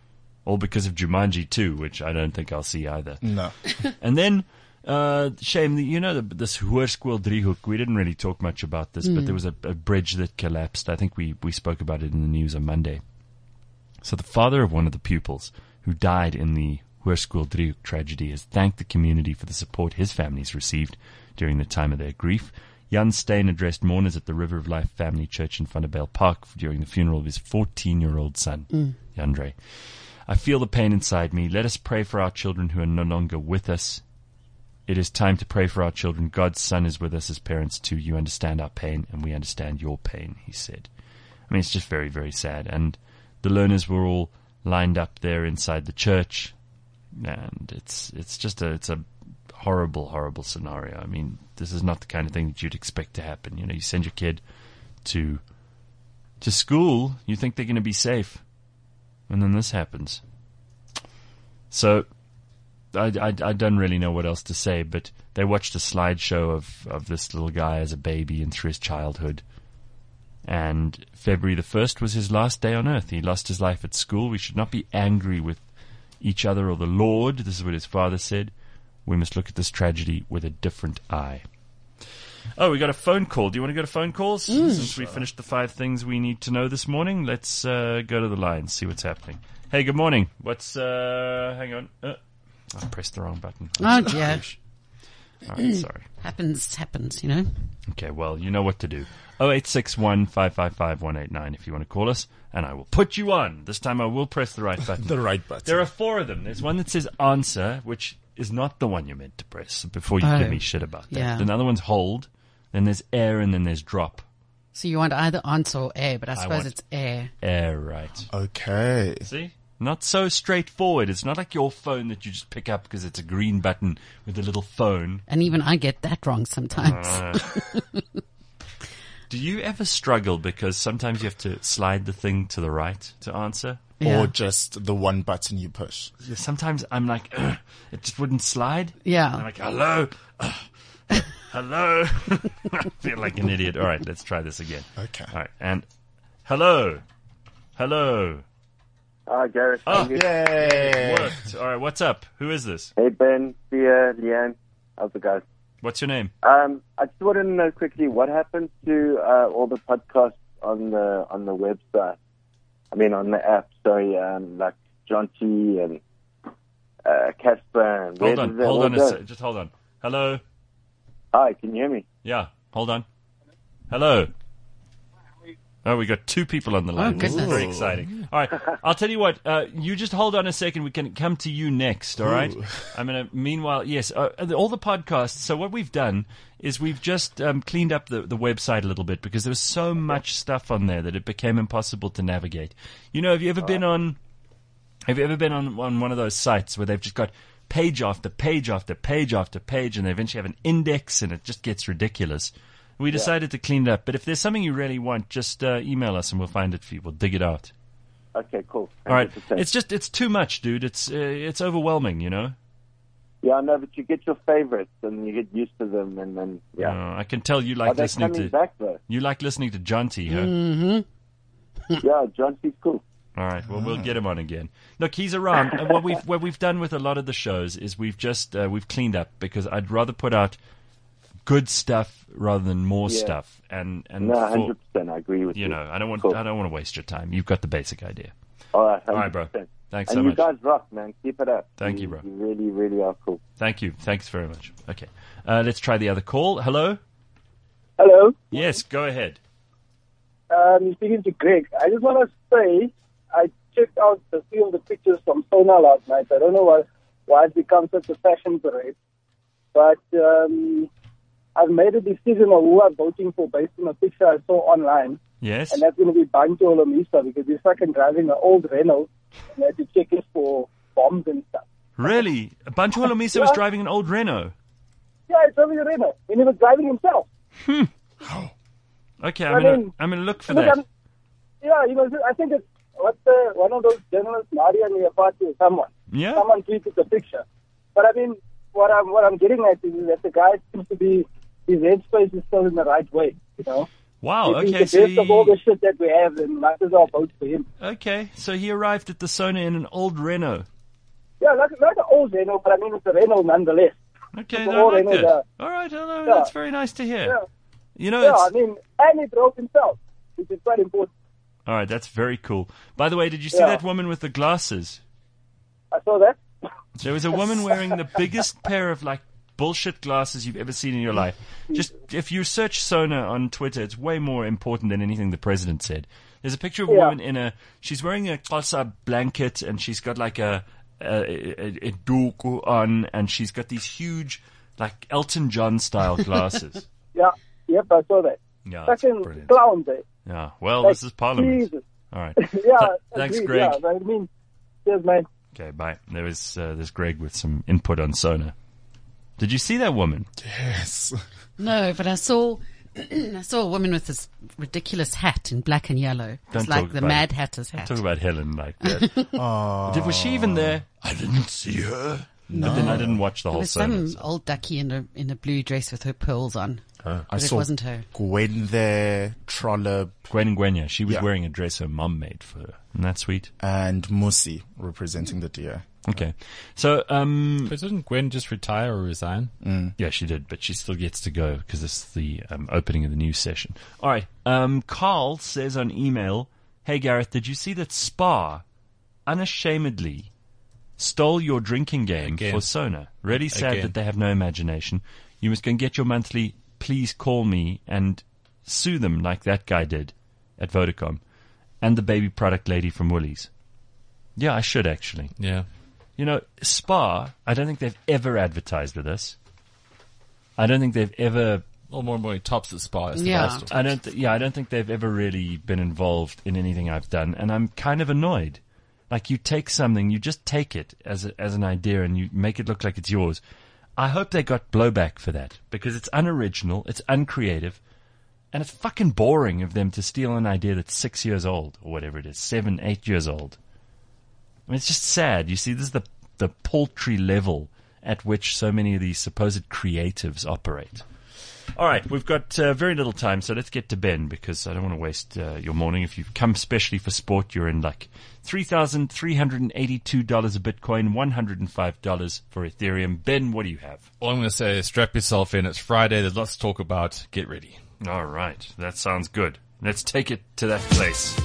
All because of Jumanji 2, which I don't think I'll see either. No. And then, shame, this Hoërskool Driehoek, we didn't really talk much about this, but there was a bridge that collapsed. I think we spoke about it in the news on Monday. So the father of one of the pupils who died in the Hoërskool Driehoek tragedy has thanked the community for the support his families received during the time of their grief. Jan Steyn addressed mourners at the River of Life Family Church in Vanderbijl Park during the funeral of his 14-year-old son, Jandre. I feel the pain inside me. Let us pray for our children who are no longer with us. It is time to pray for our children. God's Son is with us as parents too. You understand our pain, and we understand your pain, he said. I mean, it's just very, very sad. And the learners were all lined up there inside the church, and it's a horrible, horrible scenario. I mean, this is not the kind of thing that you'd expect to happen. You know, you send your kid to school, you think they're going to be safe. And then this happens. So I don't really know what else to say, but they watched a slideshow of this little guy as a baby and through his childhood. And February the 1st was his last day on earth. He lost his life at school. We should not be angry with each other or the Lord. This is what his father said. We must look at this tragedy with a different eye. Oh, we got a phone call. Do you want to go to phone calls? Since we finished the 5 things we need to know this morning, let's go to the line, see what's happening. Hey, good morning. Hang on. I pressed the wrong button. Oh, dear. All right, sorry. Happens, you know. Okay, well, you know what to do. 0861-555-189 if you want to call us, and I will put you on. This time I will press the right button. The right button. There are 4 of them. There's one that says answer, which is not the one you're meant to press before you give me shit about that. Yeah. Another one's hold, then there's air, and then there's drop. So you want either answer or air, but I suppose it's air. Air, right. Okay. See? Not so straightforward. It's not like your phone that you just pick up because it's a green button with a little phone. And even I get that wrong sometimes. Do you ever struggle because sometimes you have to slide the thing to the right to answer? Yeah. Or just the one button you push? Sometimes I'm like, it just wouldn't slide. Yeah. I'm like, hello? Hello? I feel like an idiot. All right, let's try this again. Okay. All right, and hello? Hello? Hi, Gareth. Oh, yay! It worked. All right, what's up? Who is this? Hey, Ben, Thea, Leanne. How's it guys? What's your name? I just wanted to know quickly what happened to all the podcasts on the website. I mean, on the app. Sorry, like John T and Casper. And Hold on a sec. Just hold on. Hello? Hi, can you hear me? Yeah, hold on. Hello? Oh, we got 2 people on the line. Oh, This is goodness. very exciting. All right, I'll tell you what. You just hold on a second. We can come to you next. All right. I'm gonna. Meanwhile, yes, all the podcasts. So what we've done is we've just cleaned up the website a little bit because there was so much stuff on there that it became impossible to navigate. You know, have you ever been on one of those sites where they've just got page after page after page after page, and they eventually have an index, and it just gets ridiculous. We decided to clean it up, but if there's something you really want, just email us and we'll find it for you. We'll dig it out. Okay, cool. 100%. All right. It's too much, dude. It's overwhelming, you know? Yeah, I know, but you get your favorites and you get used to them, and then, I can tell you like listening to... back, though? You like listening to John T, huh? Mm-hmm. Yeah, John T's cool. All right. Well, we'll get him on again. Look, he's around. And what we've done with a lot of the shows is we've just we've cleaned up because I'd rather put out good stuff rather than more stuff. And no, 100%. I agree with you. You know, I don't want to waste your time. You've got the basic idea. All right, 100%. All right, bro. Thanks and so you much. guys rock, man. Keep it up. Thank you, bro. You really, really are cool. Thank you. Thanks very much. Okay. Let's try the other call. Hello? Hello. Yes, go ahead. You're speaking to Greg. I just want to say I checked out a few of the pictures from Sona last night. I don't know why it's become such a fashion parade. But I've made a decision of who I'm voting for based on a picture I saw online. Yes. And that's going to be Bancho Holomisa because he's fucking driving an old Renault and I had to check it for bombs and stuff. Really? Bancho Holomisa was driving an old Renault? Yeah, he's driving a Renault. And he was driving himself. Okay, I'm gonna look for that. I think it's one of those journalists, Maria Niapati or someone. Yeah. Someone tweeted the picture. But I mean, what I'm getting at is that the guy seems to be, his headspace is still in the right way, you know. Wow, If okay, he's the best of all the shit that we have, then might as well vote for him. Okay, so he arrived at the Sona in an old Renault. Yeah, like an old Renault, but I mean it's a Renault nonetheless. Okay, It's no, I like Renault, that. All right, hello, yeah. that's very nice to hear. Yeah. You know, Yeah, it's... I mean, and he drove himself, which is quite important. All right, that's very cool. By the way, did you see Yeah. that woman with the glasses? I saw that. There was a woman wearing the biggest pair of, like, bullshit glasses you've ever seen in your life. Just, if you search Sona on Twitter, it's way more important than anything the president said. There's a picture of a woman she's wearing a Xhosa blanket, and she's got like a duku on, and she's got these huge, like, Elton John style glasses. Yeah, yep, I saw that. Yeah, that's Fucking brilliant. clown there. Yeah, well, Like, this is Parliament. Jesus. All right. Yeah, Thanks, agreed, Greg. Yeah, I mean, cheers, man. Okay, bye. There's Greg with some input on Sona. Did you see that woman? Yes. No, but I saw a woman with this ridiculous hat in black and yellow. Don't It's like talk the about Mad it. Hatter's hat. Talk about Helen like that. Was she even there? I didn't see her. No. But then I didn't watch the There whole was Sona. some old ducky in a blue dress with her pearls on. I But it saw wasn't her. Gwen there, Trollop, Gwen Gwenya, she was Yeah. wearing a dress her mum made for her. Isn't that sweet? and Musi representing the deer. Okay. So, But didn't Gwen just retire or resign? yeah, she did, but she still gets to go because it's the opening of the new session. All right. Carl says on email, "Hey Gareth, did you see that Spa unashamedly stole your drinking game Again. for Sona? Really sad Again. that they have no imagination. You must go and get your monthly Please Call Me and sue them like that guy did at Vodacom and the baby product lady from Woolies." Yeah, I should actually. Yeah. You know, Spa, I don't think they've ever advertised with us. I don't think they've ever... Well, more and more tops at Spa. Is the Yeah. best. I don't think they've ever really been involved in anything I've done, and I'm kind of annoyed. Like, you take something, you just take it as an idea, and you make it look like it's yours. I hope they got blowback for that, because it's unoriginal, it's uncreative, and it's fucking boring of them to steal an idea that's 6 years old, or whatever it is, 7, 8 years old. I mean, it's just sad. You see, this is the paltry level at which so many of these supposed creatives operate. All right, we've got very little time, so let's get to Ben, because I don't want to waste your morning. If you've come specially for sport, you're in luck. $3,382 a Bitcoin, $105 for Ethereum. Ben, what do you have? All I'm going to say is strap yourself in. It's Friday. There's lots to talk about. Get ready. All right, that sounds good. Let's take it to that place.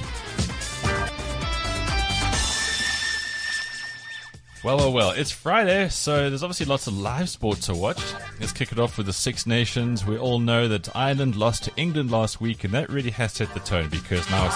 Well, it's Friday, so there's obviously lots of live sport to watch. Let's kick it off with the Six Nations. We all know that Ireland lost to England last week, and that really has set the tone because now it's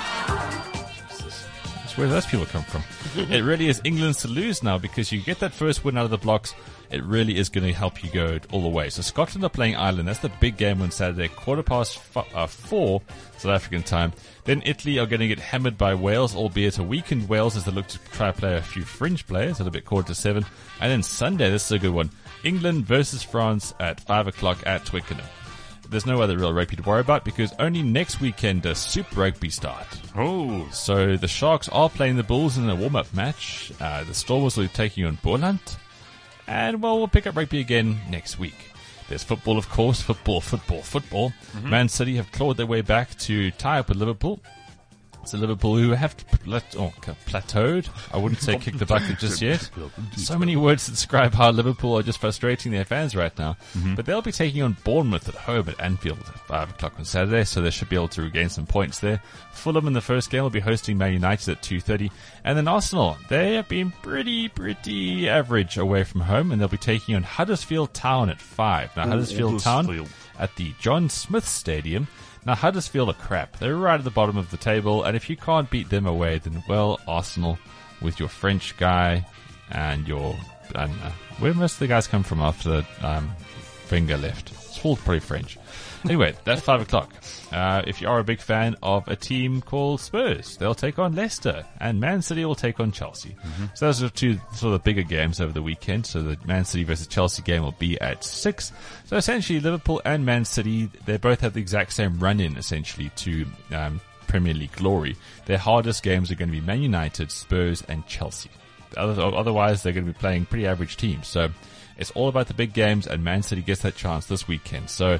where those people come from. It really is England's to lose now because you get that first win out of the blocks. It really is going to help you go all the way. So Scotland are playing Ireland. That's the big game on Saturday, 4:15 South African time. Then Italy are going to get hammered by Wales, albeit a weakened Wales as they look to try to play a few fringe players at a bit 7:15. And then Sunday, this is a good one. England versus France at 5 o'clock at Twickenham. There's no other real rugby to worry about because only next weekend does Super Rugby start. Oh, So the Sharks are playing the Bulls in a warm-up match. The Stormers will be taking on Boland. And, well, we'll pick up rugby again next week. There's football, of course. Football. Man City have clawed their way back to tie up with Liverpool. It's Liverpool who have plateaued. I wouldn't say kick the bucket just yet. So many words to describe how Liverpool are just frustrating their fans right now. But they'll be taking on Bournemouth at home at Anfield at 5 o'clock on Saturday, so they should be able to regain some points there. Fulham in the first game will be hosting Man United at 2:30. And then Arsenal, they have been pretty average away from home, and they'll be taking on Huddersfield Town at 5. Now, Huddersfield Town at the John Smith Stadium. Now, Huddersfield are crap. They're right at the bottom of the table, and if you can't beat them away, then, well, Arsenal, with your French guy and your... I don't know. Where most of the guys come from after Wenger left? It's all probably French. Anyway, that's 5 o'clock. If you are a big fan of a team called Spurs, they'll take on Leicester, and Man City will take on Chelsea. So those are two sort of bigger games over the weekend. So the Man City versus Chelsea game will be at 6. So essentially, Liverpool and Man City, they both have the exact same run-in, essentially, to Premier League glory. Their hardest games are going to be Man United, Spurs, and Chelsea. Otherwise, they're going to be playing pretty average teams. So it's all about the big games, and Man City gets that chance this weekend. So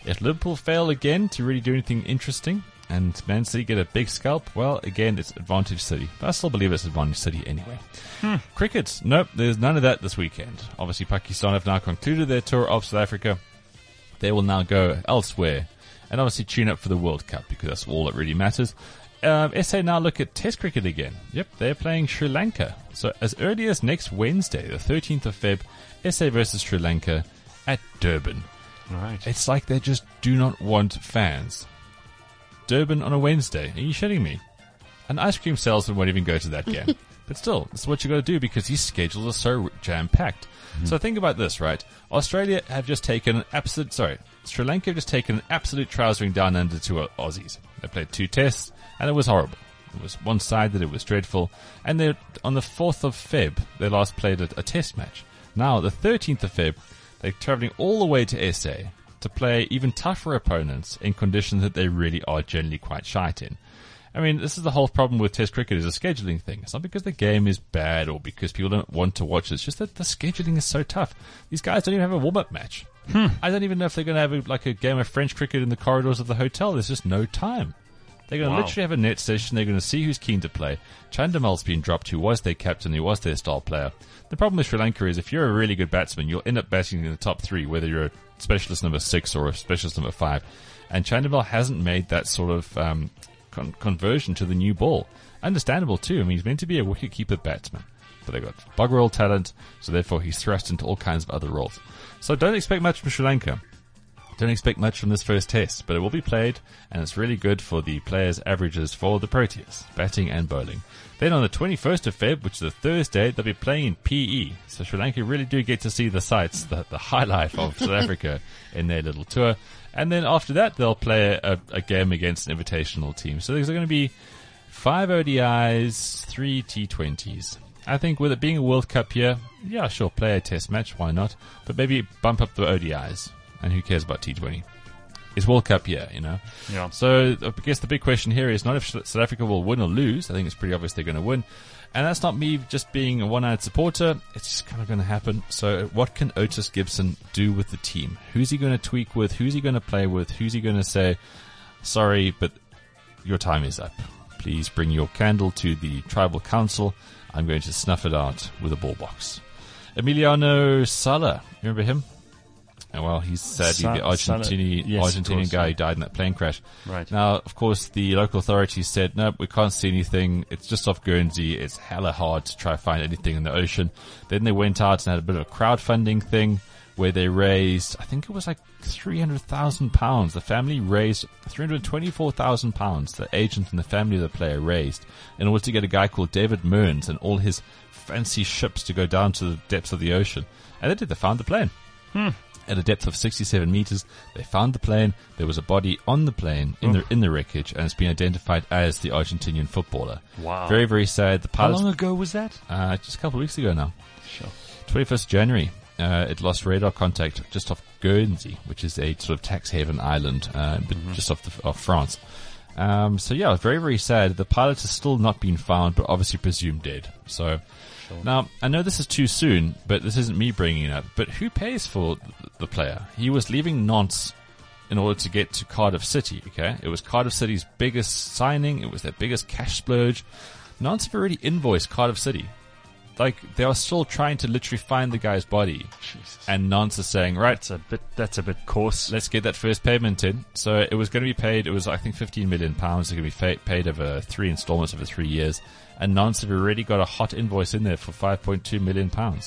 If Liverpool fail again to really do anything interesting and Man City get a big scalp, well, again, it's advantage City. But I still believe it's advantage City anyway. Cricket, nope, there's none of that this weekend. Obviously, Pakistan have now concluded their tour of South Africa. They will now go elsewhere and obviously tune up for the World Cup because that's all that really matters. SA now look at Test cricket again. Yep, they're playing Sri Lanka. So as early as next Wednesday, the 13th of Feb, SA versus Sri Lanka at Durban. Right. It's like they just do not want fans. Durban on a Wednesday. Are you shitting me? An ice cream salesman won't even go to that game. But still, this is what you got to do because these schedules are so jam-packed. So think about this, right? Australia have just taken Sri Lanka have just taken an absolute trousering down under to Aussies. They played 2 tests, and it was horrible. It was one-sided, it was dreadful. And they're on the 4th of Feb, they last played a test match. Now, the 13th of Feb, they're travelling all the way to SA to play even tougher opponents in conditions that they really are generally quite shite in. I mean, this is the whole problem with Test cricket is a scheduling thing. It's not because the game is bad or because people don't want to watch it. It's just that the scheduling is so tough. These guys don't even have a warm-up match. I don't even know if they're going to have a game of French cricket in the corridors of the hotel. There's just no time. They're going to literally have a net session. They're going to see who's keen to play. Chandimal's been dropped, who was their captain, who was their star player. The problem with Sri Lanka is if you're a really good batsman, you'll end up batting in the top 3, whether you're a specialist number 6 or a specialist number 5. And Chandimal hasn't made that sort of conversion to the new ball. Understandable too. I mean, he's meant to be a wicket-keeper batsman. But they've got bugger all talent, so therefore he's thrust into all kinds of other roles. So don't expect much from Sri Lanka. Don't expect much from this first test, but it will be played, and it's really good for the players' averages for the Proteas, batting and bowling. Then on the 21st of Feb, which is a Thursday, they'll be playing in PE. So Sri Lanka really do get to see the sights, the highlight of South Africa in their little tour. And then after that, they'll play a game against an invitational team. So there's going to be 5 ODIs, 3 T20s. I think with it being a World Cup year, yeah, sure, play a test match, why not? But maybe bump up the ODIs. And who cares about T20? It's World Cup year, you know? Yeah. So I guess the big question here is not if South Africa will win or lose. I think it's pretty obvious they're going to win. And that's not me just being a one-eyed supporter. It's just kind of going to happen. So what can Otis Gibson do with the team? Who's he going to tweak with? Who's he going to play with? Who's he going to say, sorry, but your time is up. Please bring your candle to the tribal council. I'm going to snuff it out with a ball box. Emiliano Sala, you remember him? Well, he's sadly the Argentinian guy who died in that plane crash. Right. Now, of course, the local authorities said, no, we can't see anything. It's just off Guernsey. It's hella hard to try to find anything in the ocean. Then they went out and had a bit of a crowdfunding thing where they raised, I think it was like £300,000. The family raised £324,000. The agent and the family of the player raised in order to get a guy called David Mearns and all his fancy ships to go down to the depths of the ocean. And they did. They found the plane. At a depth of 67 meters, they found the plane. There was a body on the plane in the wreckage, and it's been identified as the Argentinian footballer. Wow. Very, very sad. The pilot, how long ago was that? Just a couple of weeks ago now. Sure. 21st January. It lost radar contact just off Guernsey, which is a sort of tax haven island, but just off France. So yeah, very, very sad. The pilot has still not been found, but obviously presumed dead. So. Now, I know this is too soon, but this isn't me bringing it up, but who pays for the player? He was leaving Nantes in order to get to Cardiff City, okay? It was Cardiff City's biggest signing. It was their biggest cash splurge. Nantes have already invoiced Cardiff City. Like, they are still trying to literally find the guy's body. Jesus. And Nantes is saying, right, that's a bit coarse. Let's get that first payment in. So it was going to be paid, it was I think £15 million. They're going to be paid over 3 installments over 3 years. And Nantes have already got a hot invoice in there for £5.2 million.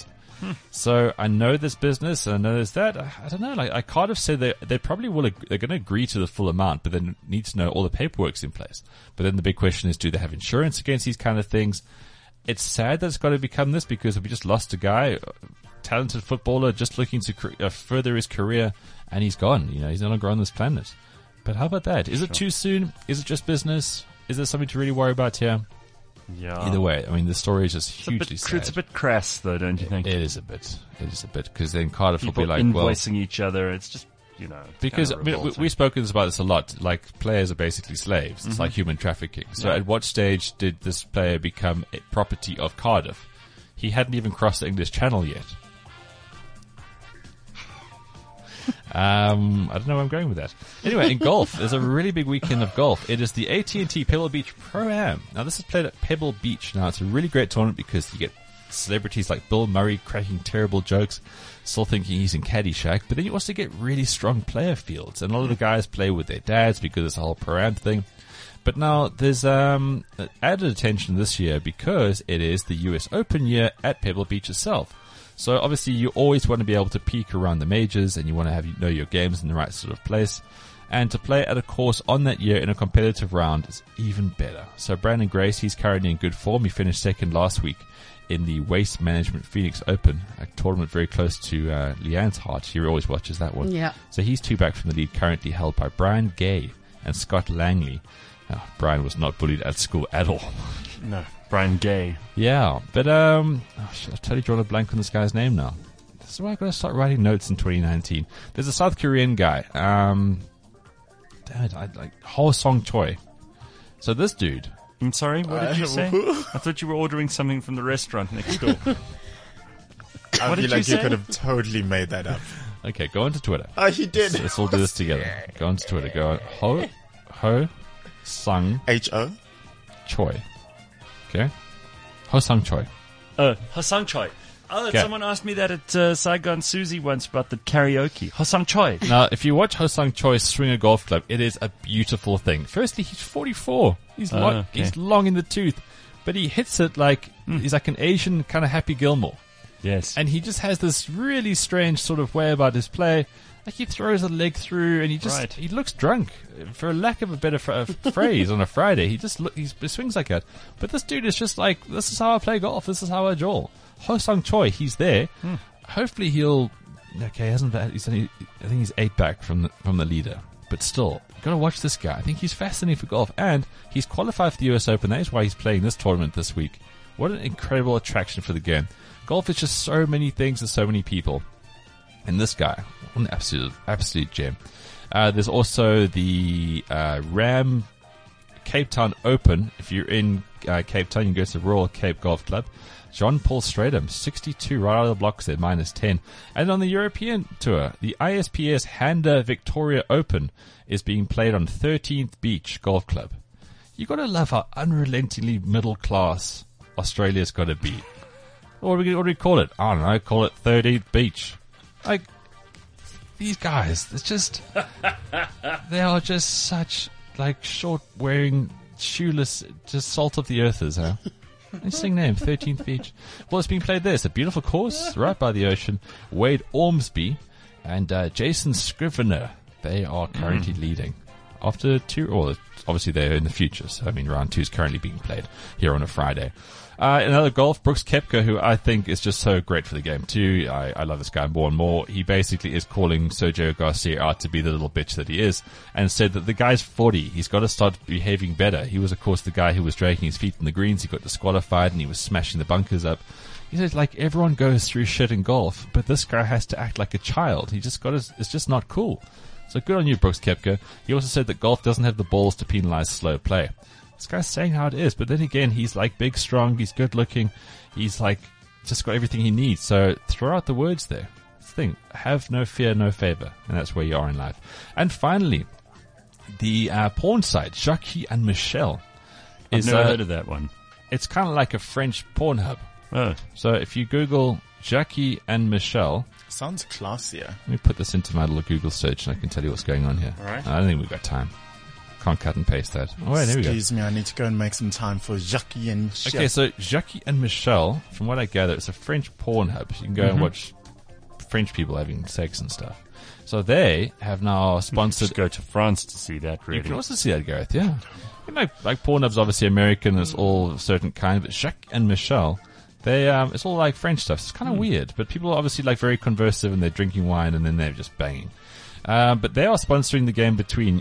So I know this business, and I know there's that. I don't know. Like Cardiff said, they probably will. They're going to agree to the full amount, but then need to know all the paperwork's in place. But then the big question is, do they have insurance against these kind of things? It's sad that it's got to become this because we just lost a guy, talented footballer, just looking to further his career, and he's gone. You know, he's no longer on this planet. But how about that? Is it too soon? Is it just business? Is there something to really worry about here? Yeah. Either way, I mean, the story is just hugely sad. It's a bit crass, though, don't you think? It is a bit. It is a bit, because then Cardiff will be like, invoicing each other. It's just, you know. Because I mean, we've spoken about this a lot. Like, players are basically slaves. It's like human trafficking. So at what stage did this player become a property of Cardiff? He hadn't even crossed the English Channel yet. I don't know where I'm going with that. Anyway, in golf, there's a really big weekend of golf. It is the AT&T Pebble Beach Pro-Am. Now, this is played at Pebble Beach. Now, it's a really great tournament because you get celebrities like Bill Murray cracking terrible jokes, still thinking he's in Caddyshack, but then you also get really strong player fields. And a lot of the guys play with their dads because it's a whole Pro-Am thing. But now there's added attention this year because it is the US Open year at Pebble Beach itself. So obviously you always want to be able to peek around the majors and you want to know your games in the right sort of place. And to play at a course on that year in a competitive round is even better. So Brandon Grace, he's currently in good form. He finished second last week in the Waste Management Phoenix Open, a tournament very close to Leanne's heart. She always watches that one. Yeah. So he's 2 back from the lead, currently held by Brian Gay and Scott Langley. Brian was not bullied at school at all. No. Brian Gay. Yeah, but I've totally drawn a blank on this guy's name now. This is why I've got to start writing notes in 2019. There's a South Korean guy. Damn it, I like Ho Song Choi. So this dude. I'm sorry, what did you say? I thought you were ordering something from the restaurant next door. I feel like you could have totally made that up. Okay, go onto Twitter. Oh, he did. Let's all do this together. Go onto Twitter. Go on Ho Sung H-O? Choi. Okay? Ho Sung Choi. Hosang Choi. Oh, okay. Someone asked me that at Saigon Susie once about the karaoke. Hosang Choi. Now, if you watch Hosang Choi's Swinger Golf Club, it is a beautiful thing. Firstly, he's 44. He's long in the tooth. But he hits it like, he's like an Asian kind of Happy Gilmore. Yes. And he just has this really strange sort of way about his play. Like he throws a leg through and he looks drunk. For lack of a better phrase on a Friday, he swings like that. But this dude is just like, this is how I play golf. This is how I jaw. Ho Sung Choi, he's there. Hopefully I think he's 8 back from the leader. But still, gotta watch this guy. I think he's fascinating for golf. And he's qualified for the US Open. That is why he's playing this tournament this week. What an incredible attraction for the game. Golf is just so many things and so many people. And this guy, an absolute gem. There's also the Ram Cape Town Open. If you're in Cape Town, you can go to Royal Cape Golf Club. John Paul Stradham, 62 right out of the blocks there, -10. And on the European Tour, the ISPS Handa Victoria Open is being played on 13th Beach Golf Club. You got to love how unrelentingly middle class Australia's got to be. What do we call it? I don't know. Call it 13th Beach. Like, these guys, it's just, they are just such, like, short-wearing, shoeless, just salt of the earthers, huh? Interesting name, 13th Beach. Well, it's being played there. It's a beautiful course, right by the ocean. Wade Ormsby and Jason Scrivener, they are currently leading. After obviously they're in the future, so, I mean, round 2 is currently being played here on a Friday. Another golf, Brooks Koepka, who I think is just so great for the game too. I love this guy more and more. He basically is calling Sergio Garcia out to be the little bitch that he is and said that the guy's 40. He's got to start behaving better. He was, of course, the guy who was dragging his feet in the greens. He got disqualified and he was smashing the bunkers up. He says, like, everyone goes through shit in golf, but this guy has to act like a child. It's just not cool. So good on you, Brooks Koepka. He also said that golf doesn't have the balls to penalize slow play. This guy's saying how it is, but then again, he's like big, strong, he's good looking, he's like just got everything he needs. So throw out the words there. That's the thing. Have no fear, no favor. And that's where you are in life. And finally, the porn site, Jackie and Michelle. I've never heard of that one. It's kind of like a French porn hub. Oh. So if you Google Jackie and Michelle. Sounds classier. Let me put this into my little Google search and I can tell you what's going on here. All right. I don't think we've got time. Can't cut and paste that. Oh, wait, there we go. Excuse me, I need to go and make some time for Jackie and Michelle. Okay, so Jackie and Michelle, from what I gather, it's a French porn hub. You can go and watch French people having sex and stuff. So they have now sponsored... Just go to France to see that, really. You can also see that, Gareth, yeah. Like Pornhub's obviously American, it's all a certain kind, but Jacques and Michelle, they it's all like French stuff. So it's kind of weird, but people are obviously like very conversive and they're drinking wine and then they're just banging. But they are sponsoring the game between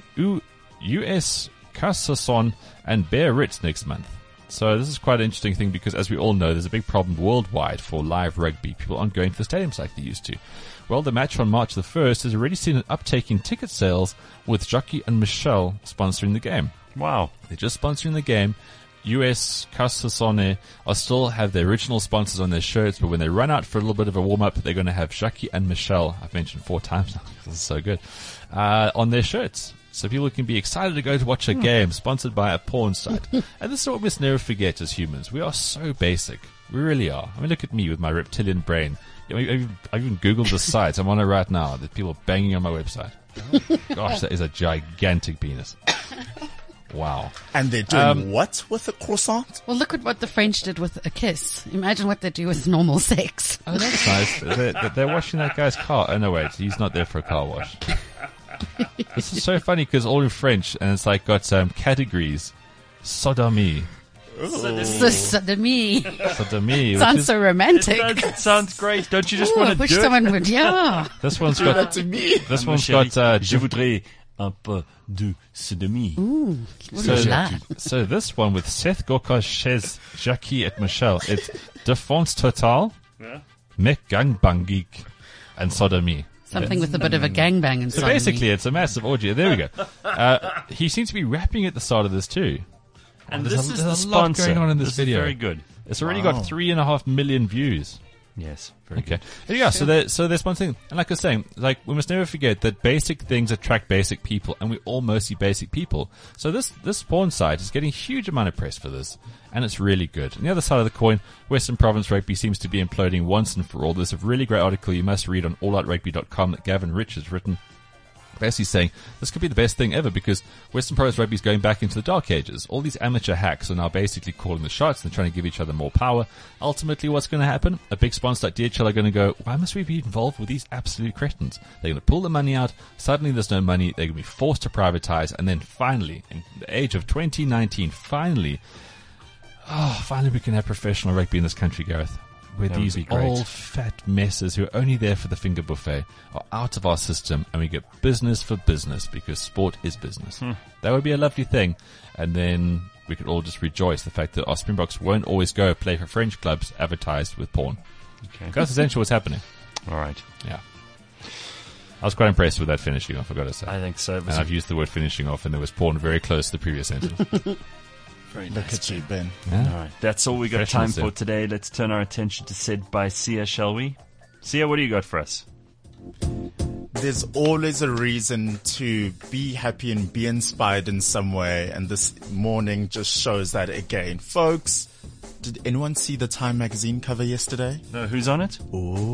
US Carcassonne and Biarritz next month. So this is quite an interesting thing because, as we all know, there's a big problem worldwide for live rugby. People aren't going to the stadiums like they used to. Well, the match on March the 1st has already seen an uptake in ticket sales with Jackie and Michelle sponsoring the game. Wow. They're just sponsoring the game. US Casasone are still have their original sponsors on their shirts, but when they run out for a little bit of a warm-up, they're going to have Jackie and Michelle, I've mentioned 4 times now, this is so good, on their shirts. So people can be excited to go to watch a game sponsored by a porn site. And this is what we must never forget as humans. We are so basic. We really are. I mean, look at me with my reptilian brain. I even Googled the site. I'm on it right now. There's people banging on my website. Gosh, that is a gigantic penis. Wow. And they're doing what with a croissant? Well, look at what the French did with a kiss. Imagine what they do with normal sex. Oh, that's nice. They're washing that guy's car. Oh, no, wait. He's not there for a car wash. This is so funny because all in French, and it's like got categories. Sodomie. Sodomie. Sodomie. Sounds so romantic. It sounds great. Don't you just want to wish do someone it? would, yeah. This one's got to me. This one's got Je voudrais un peu de sodomie. Ooh, so this one with Seth Gorka, Chez, Jackie et Michelle, it's Défense Totale, Mec Gangbangik, and Sodomie. Something with a bit of a gangbang and So basically, it's a massive orgy. There we go. He seems to be rapping at the start of this too. And There's this a is the lot sponsor. going on in this video. Is very good. It's already got 3.5 million views. Yes. Very Okay. good. Yeah, so they're sponsoring. And like I was saying, like, we must never forget that basic things attract basic people, and we're all mostly basic people. So this porn site is getting a huge amount of press for this, and it's really good. On the other side of the coin, Western Province Rugby seems to be imploding once and for all. There's a really great article you must read on alloutrugby.com that Gavin Rich has written, basically saying this could be the best thing ever because Western Province Rugby is going back into the dark ages. All these amateur hacks are now basically calling the shots and they're trying to give each other more power. Ultimately, what's going to happen? A big sponsor like DHL are going to go, why must we be involved with these absolute cretins? They're going to pull the money out. Suddenly there's no money. They're going to be forced to privatize. And then finally, in the age of 2019, finally we can have professional rugby in this country, Gareth. Where That would these be great. old fat messes who are only there for the finger buffet are out of our system and we get business for business because sport is business. That would be a lovely thing. And then we could all just rejoice the fact that our Springboks won't always go play for French clubs advertised with porn. Okay. That's essentially what's happening. All right. Yeah. I was quite impressed with that finishing off, I've got to say. I think so. It And was I've used the word finishing off and there was porn very close to the previous sentence. very Look nice. at you, Ben. Yeah. All right. That's all we got Professional time still. for today. Let's turn our attention to Said by Sia, shall we? Sia, what do you got for us? There's always a reason to be happy and be inspired in some way, and this morning just shows that again. Folks, did anyone see the Time magazine cover yesterday? No, who's on it?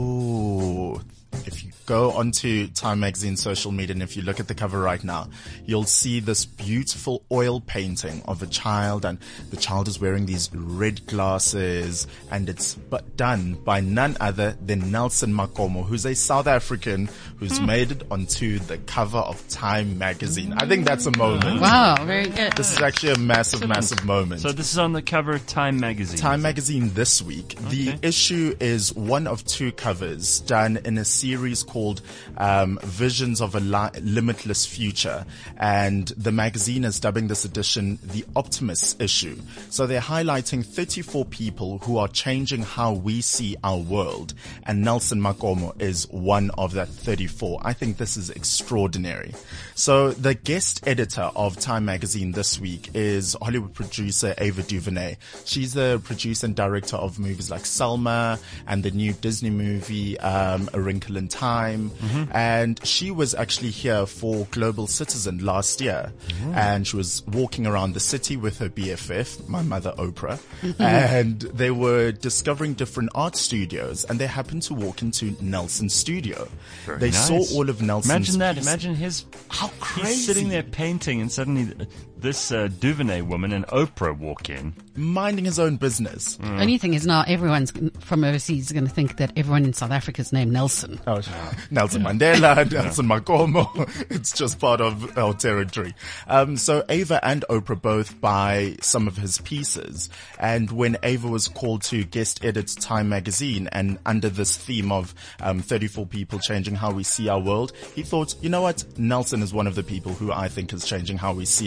Ooh. If you go onto Time magazine social media and if you look at the cover right now, you'll see this beautiful oil painting of a child, and the child is wearing these red glasses, and it's done by none other than Nelson Makomo, who's a South African who's made it onto the cover of Time magazine. I think that's a moment. Wow, very good. This is actually a massive, massive moment. So this is on the cover of Time magazine. Time magazine this week. The issue is one of 2 covers done in a series called Visions of a Limitless Future, and the magazine is dubbing this edition the Optimist issue. So they're highlighting 34 people who are changing how we see our world, and Nelson Makomo is one of that 34. I think this is extraordinary. So the guest editor of Time magazine this week is Hollywood producer Ava DuVernay. She's the producer and director of movies like Selma and the new Disney movie A Wrinkle in Time. And she was actually here for Global Citizen last year, and she was walking around the city with her BFF, my mother Oprah, and they were discovering different art studios, and they happened to walk into Nelson's studio. They nice. saw all of Nelson's Imagine that. pieces. Imagine his. How crazy. He's sitting there painting, and suddenly this Duvernay woman and Oprah walk in. minding his own business. Only thing is now everyone's from overseas is going to think that everyone in South Africa is named Nelson. Oh, Nelson Mandela, Nelson Makomo. It's just part of our territory. So Ava and Oprah both buy some of his pieces. And when Ava was called to guest edit Time magazine, and under this theme of 34 people changing how we see our world, he thought, you know what? Nelson is one of the people who I think is changing how we see our world.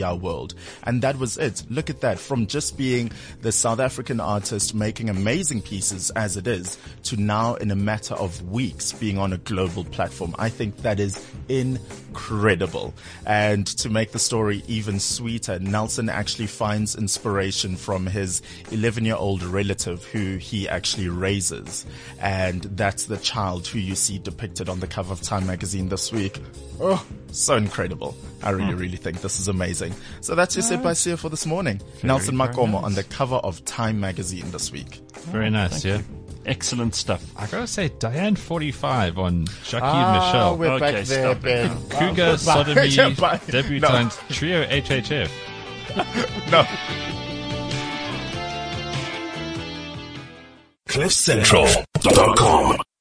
world. And that was it. Look at that. From just being the South African artist making amazing pieces as it is, to now in a matter of weeks being on a global platform. I think that is incredible. And to make the story even sweeter, Nelson actually finds inspiration from his 11-year-old relative who he actually raises. And that's the child who you see depicted on the cover of Time magazine this week. Oh, so incredible. I really think this is amazing. So that's your Sit by Sia for this morning. Nelson Makomo on the cover of Time magazine this week. Very nice, yeah. Excellent stuff. I gotta say, Diane 45 on Jackie and Michelle. We're back there, Ben. Cougar, Sodomy, Debutante, Trio HHF. No. CliffCentral.com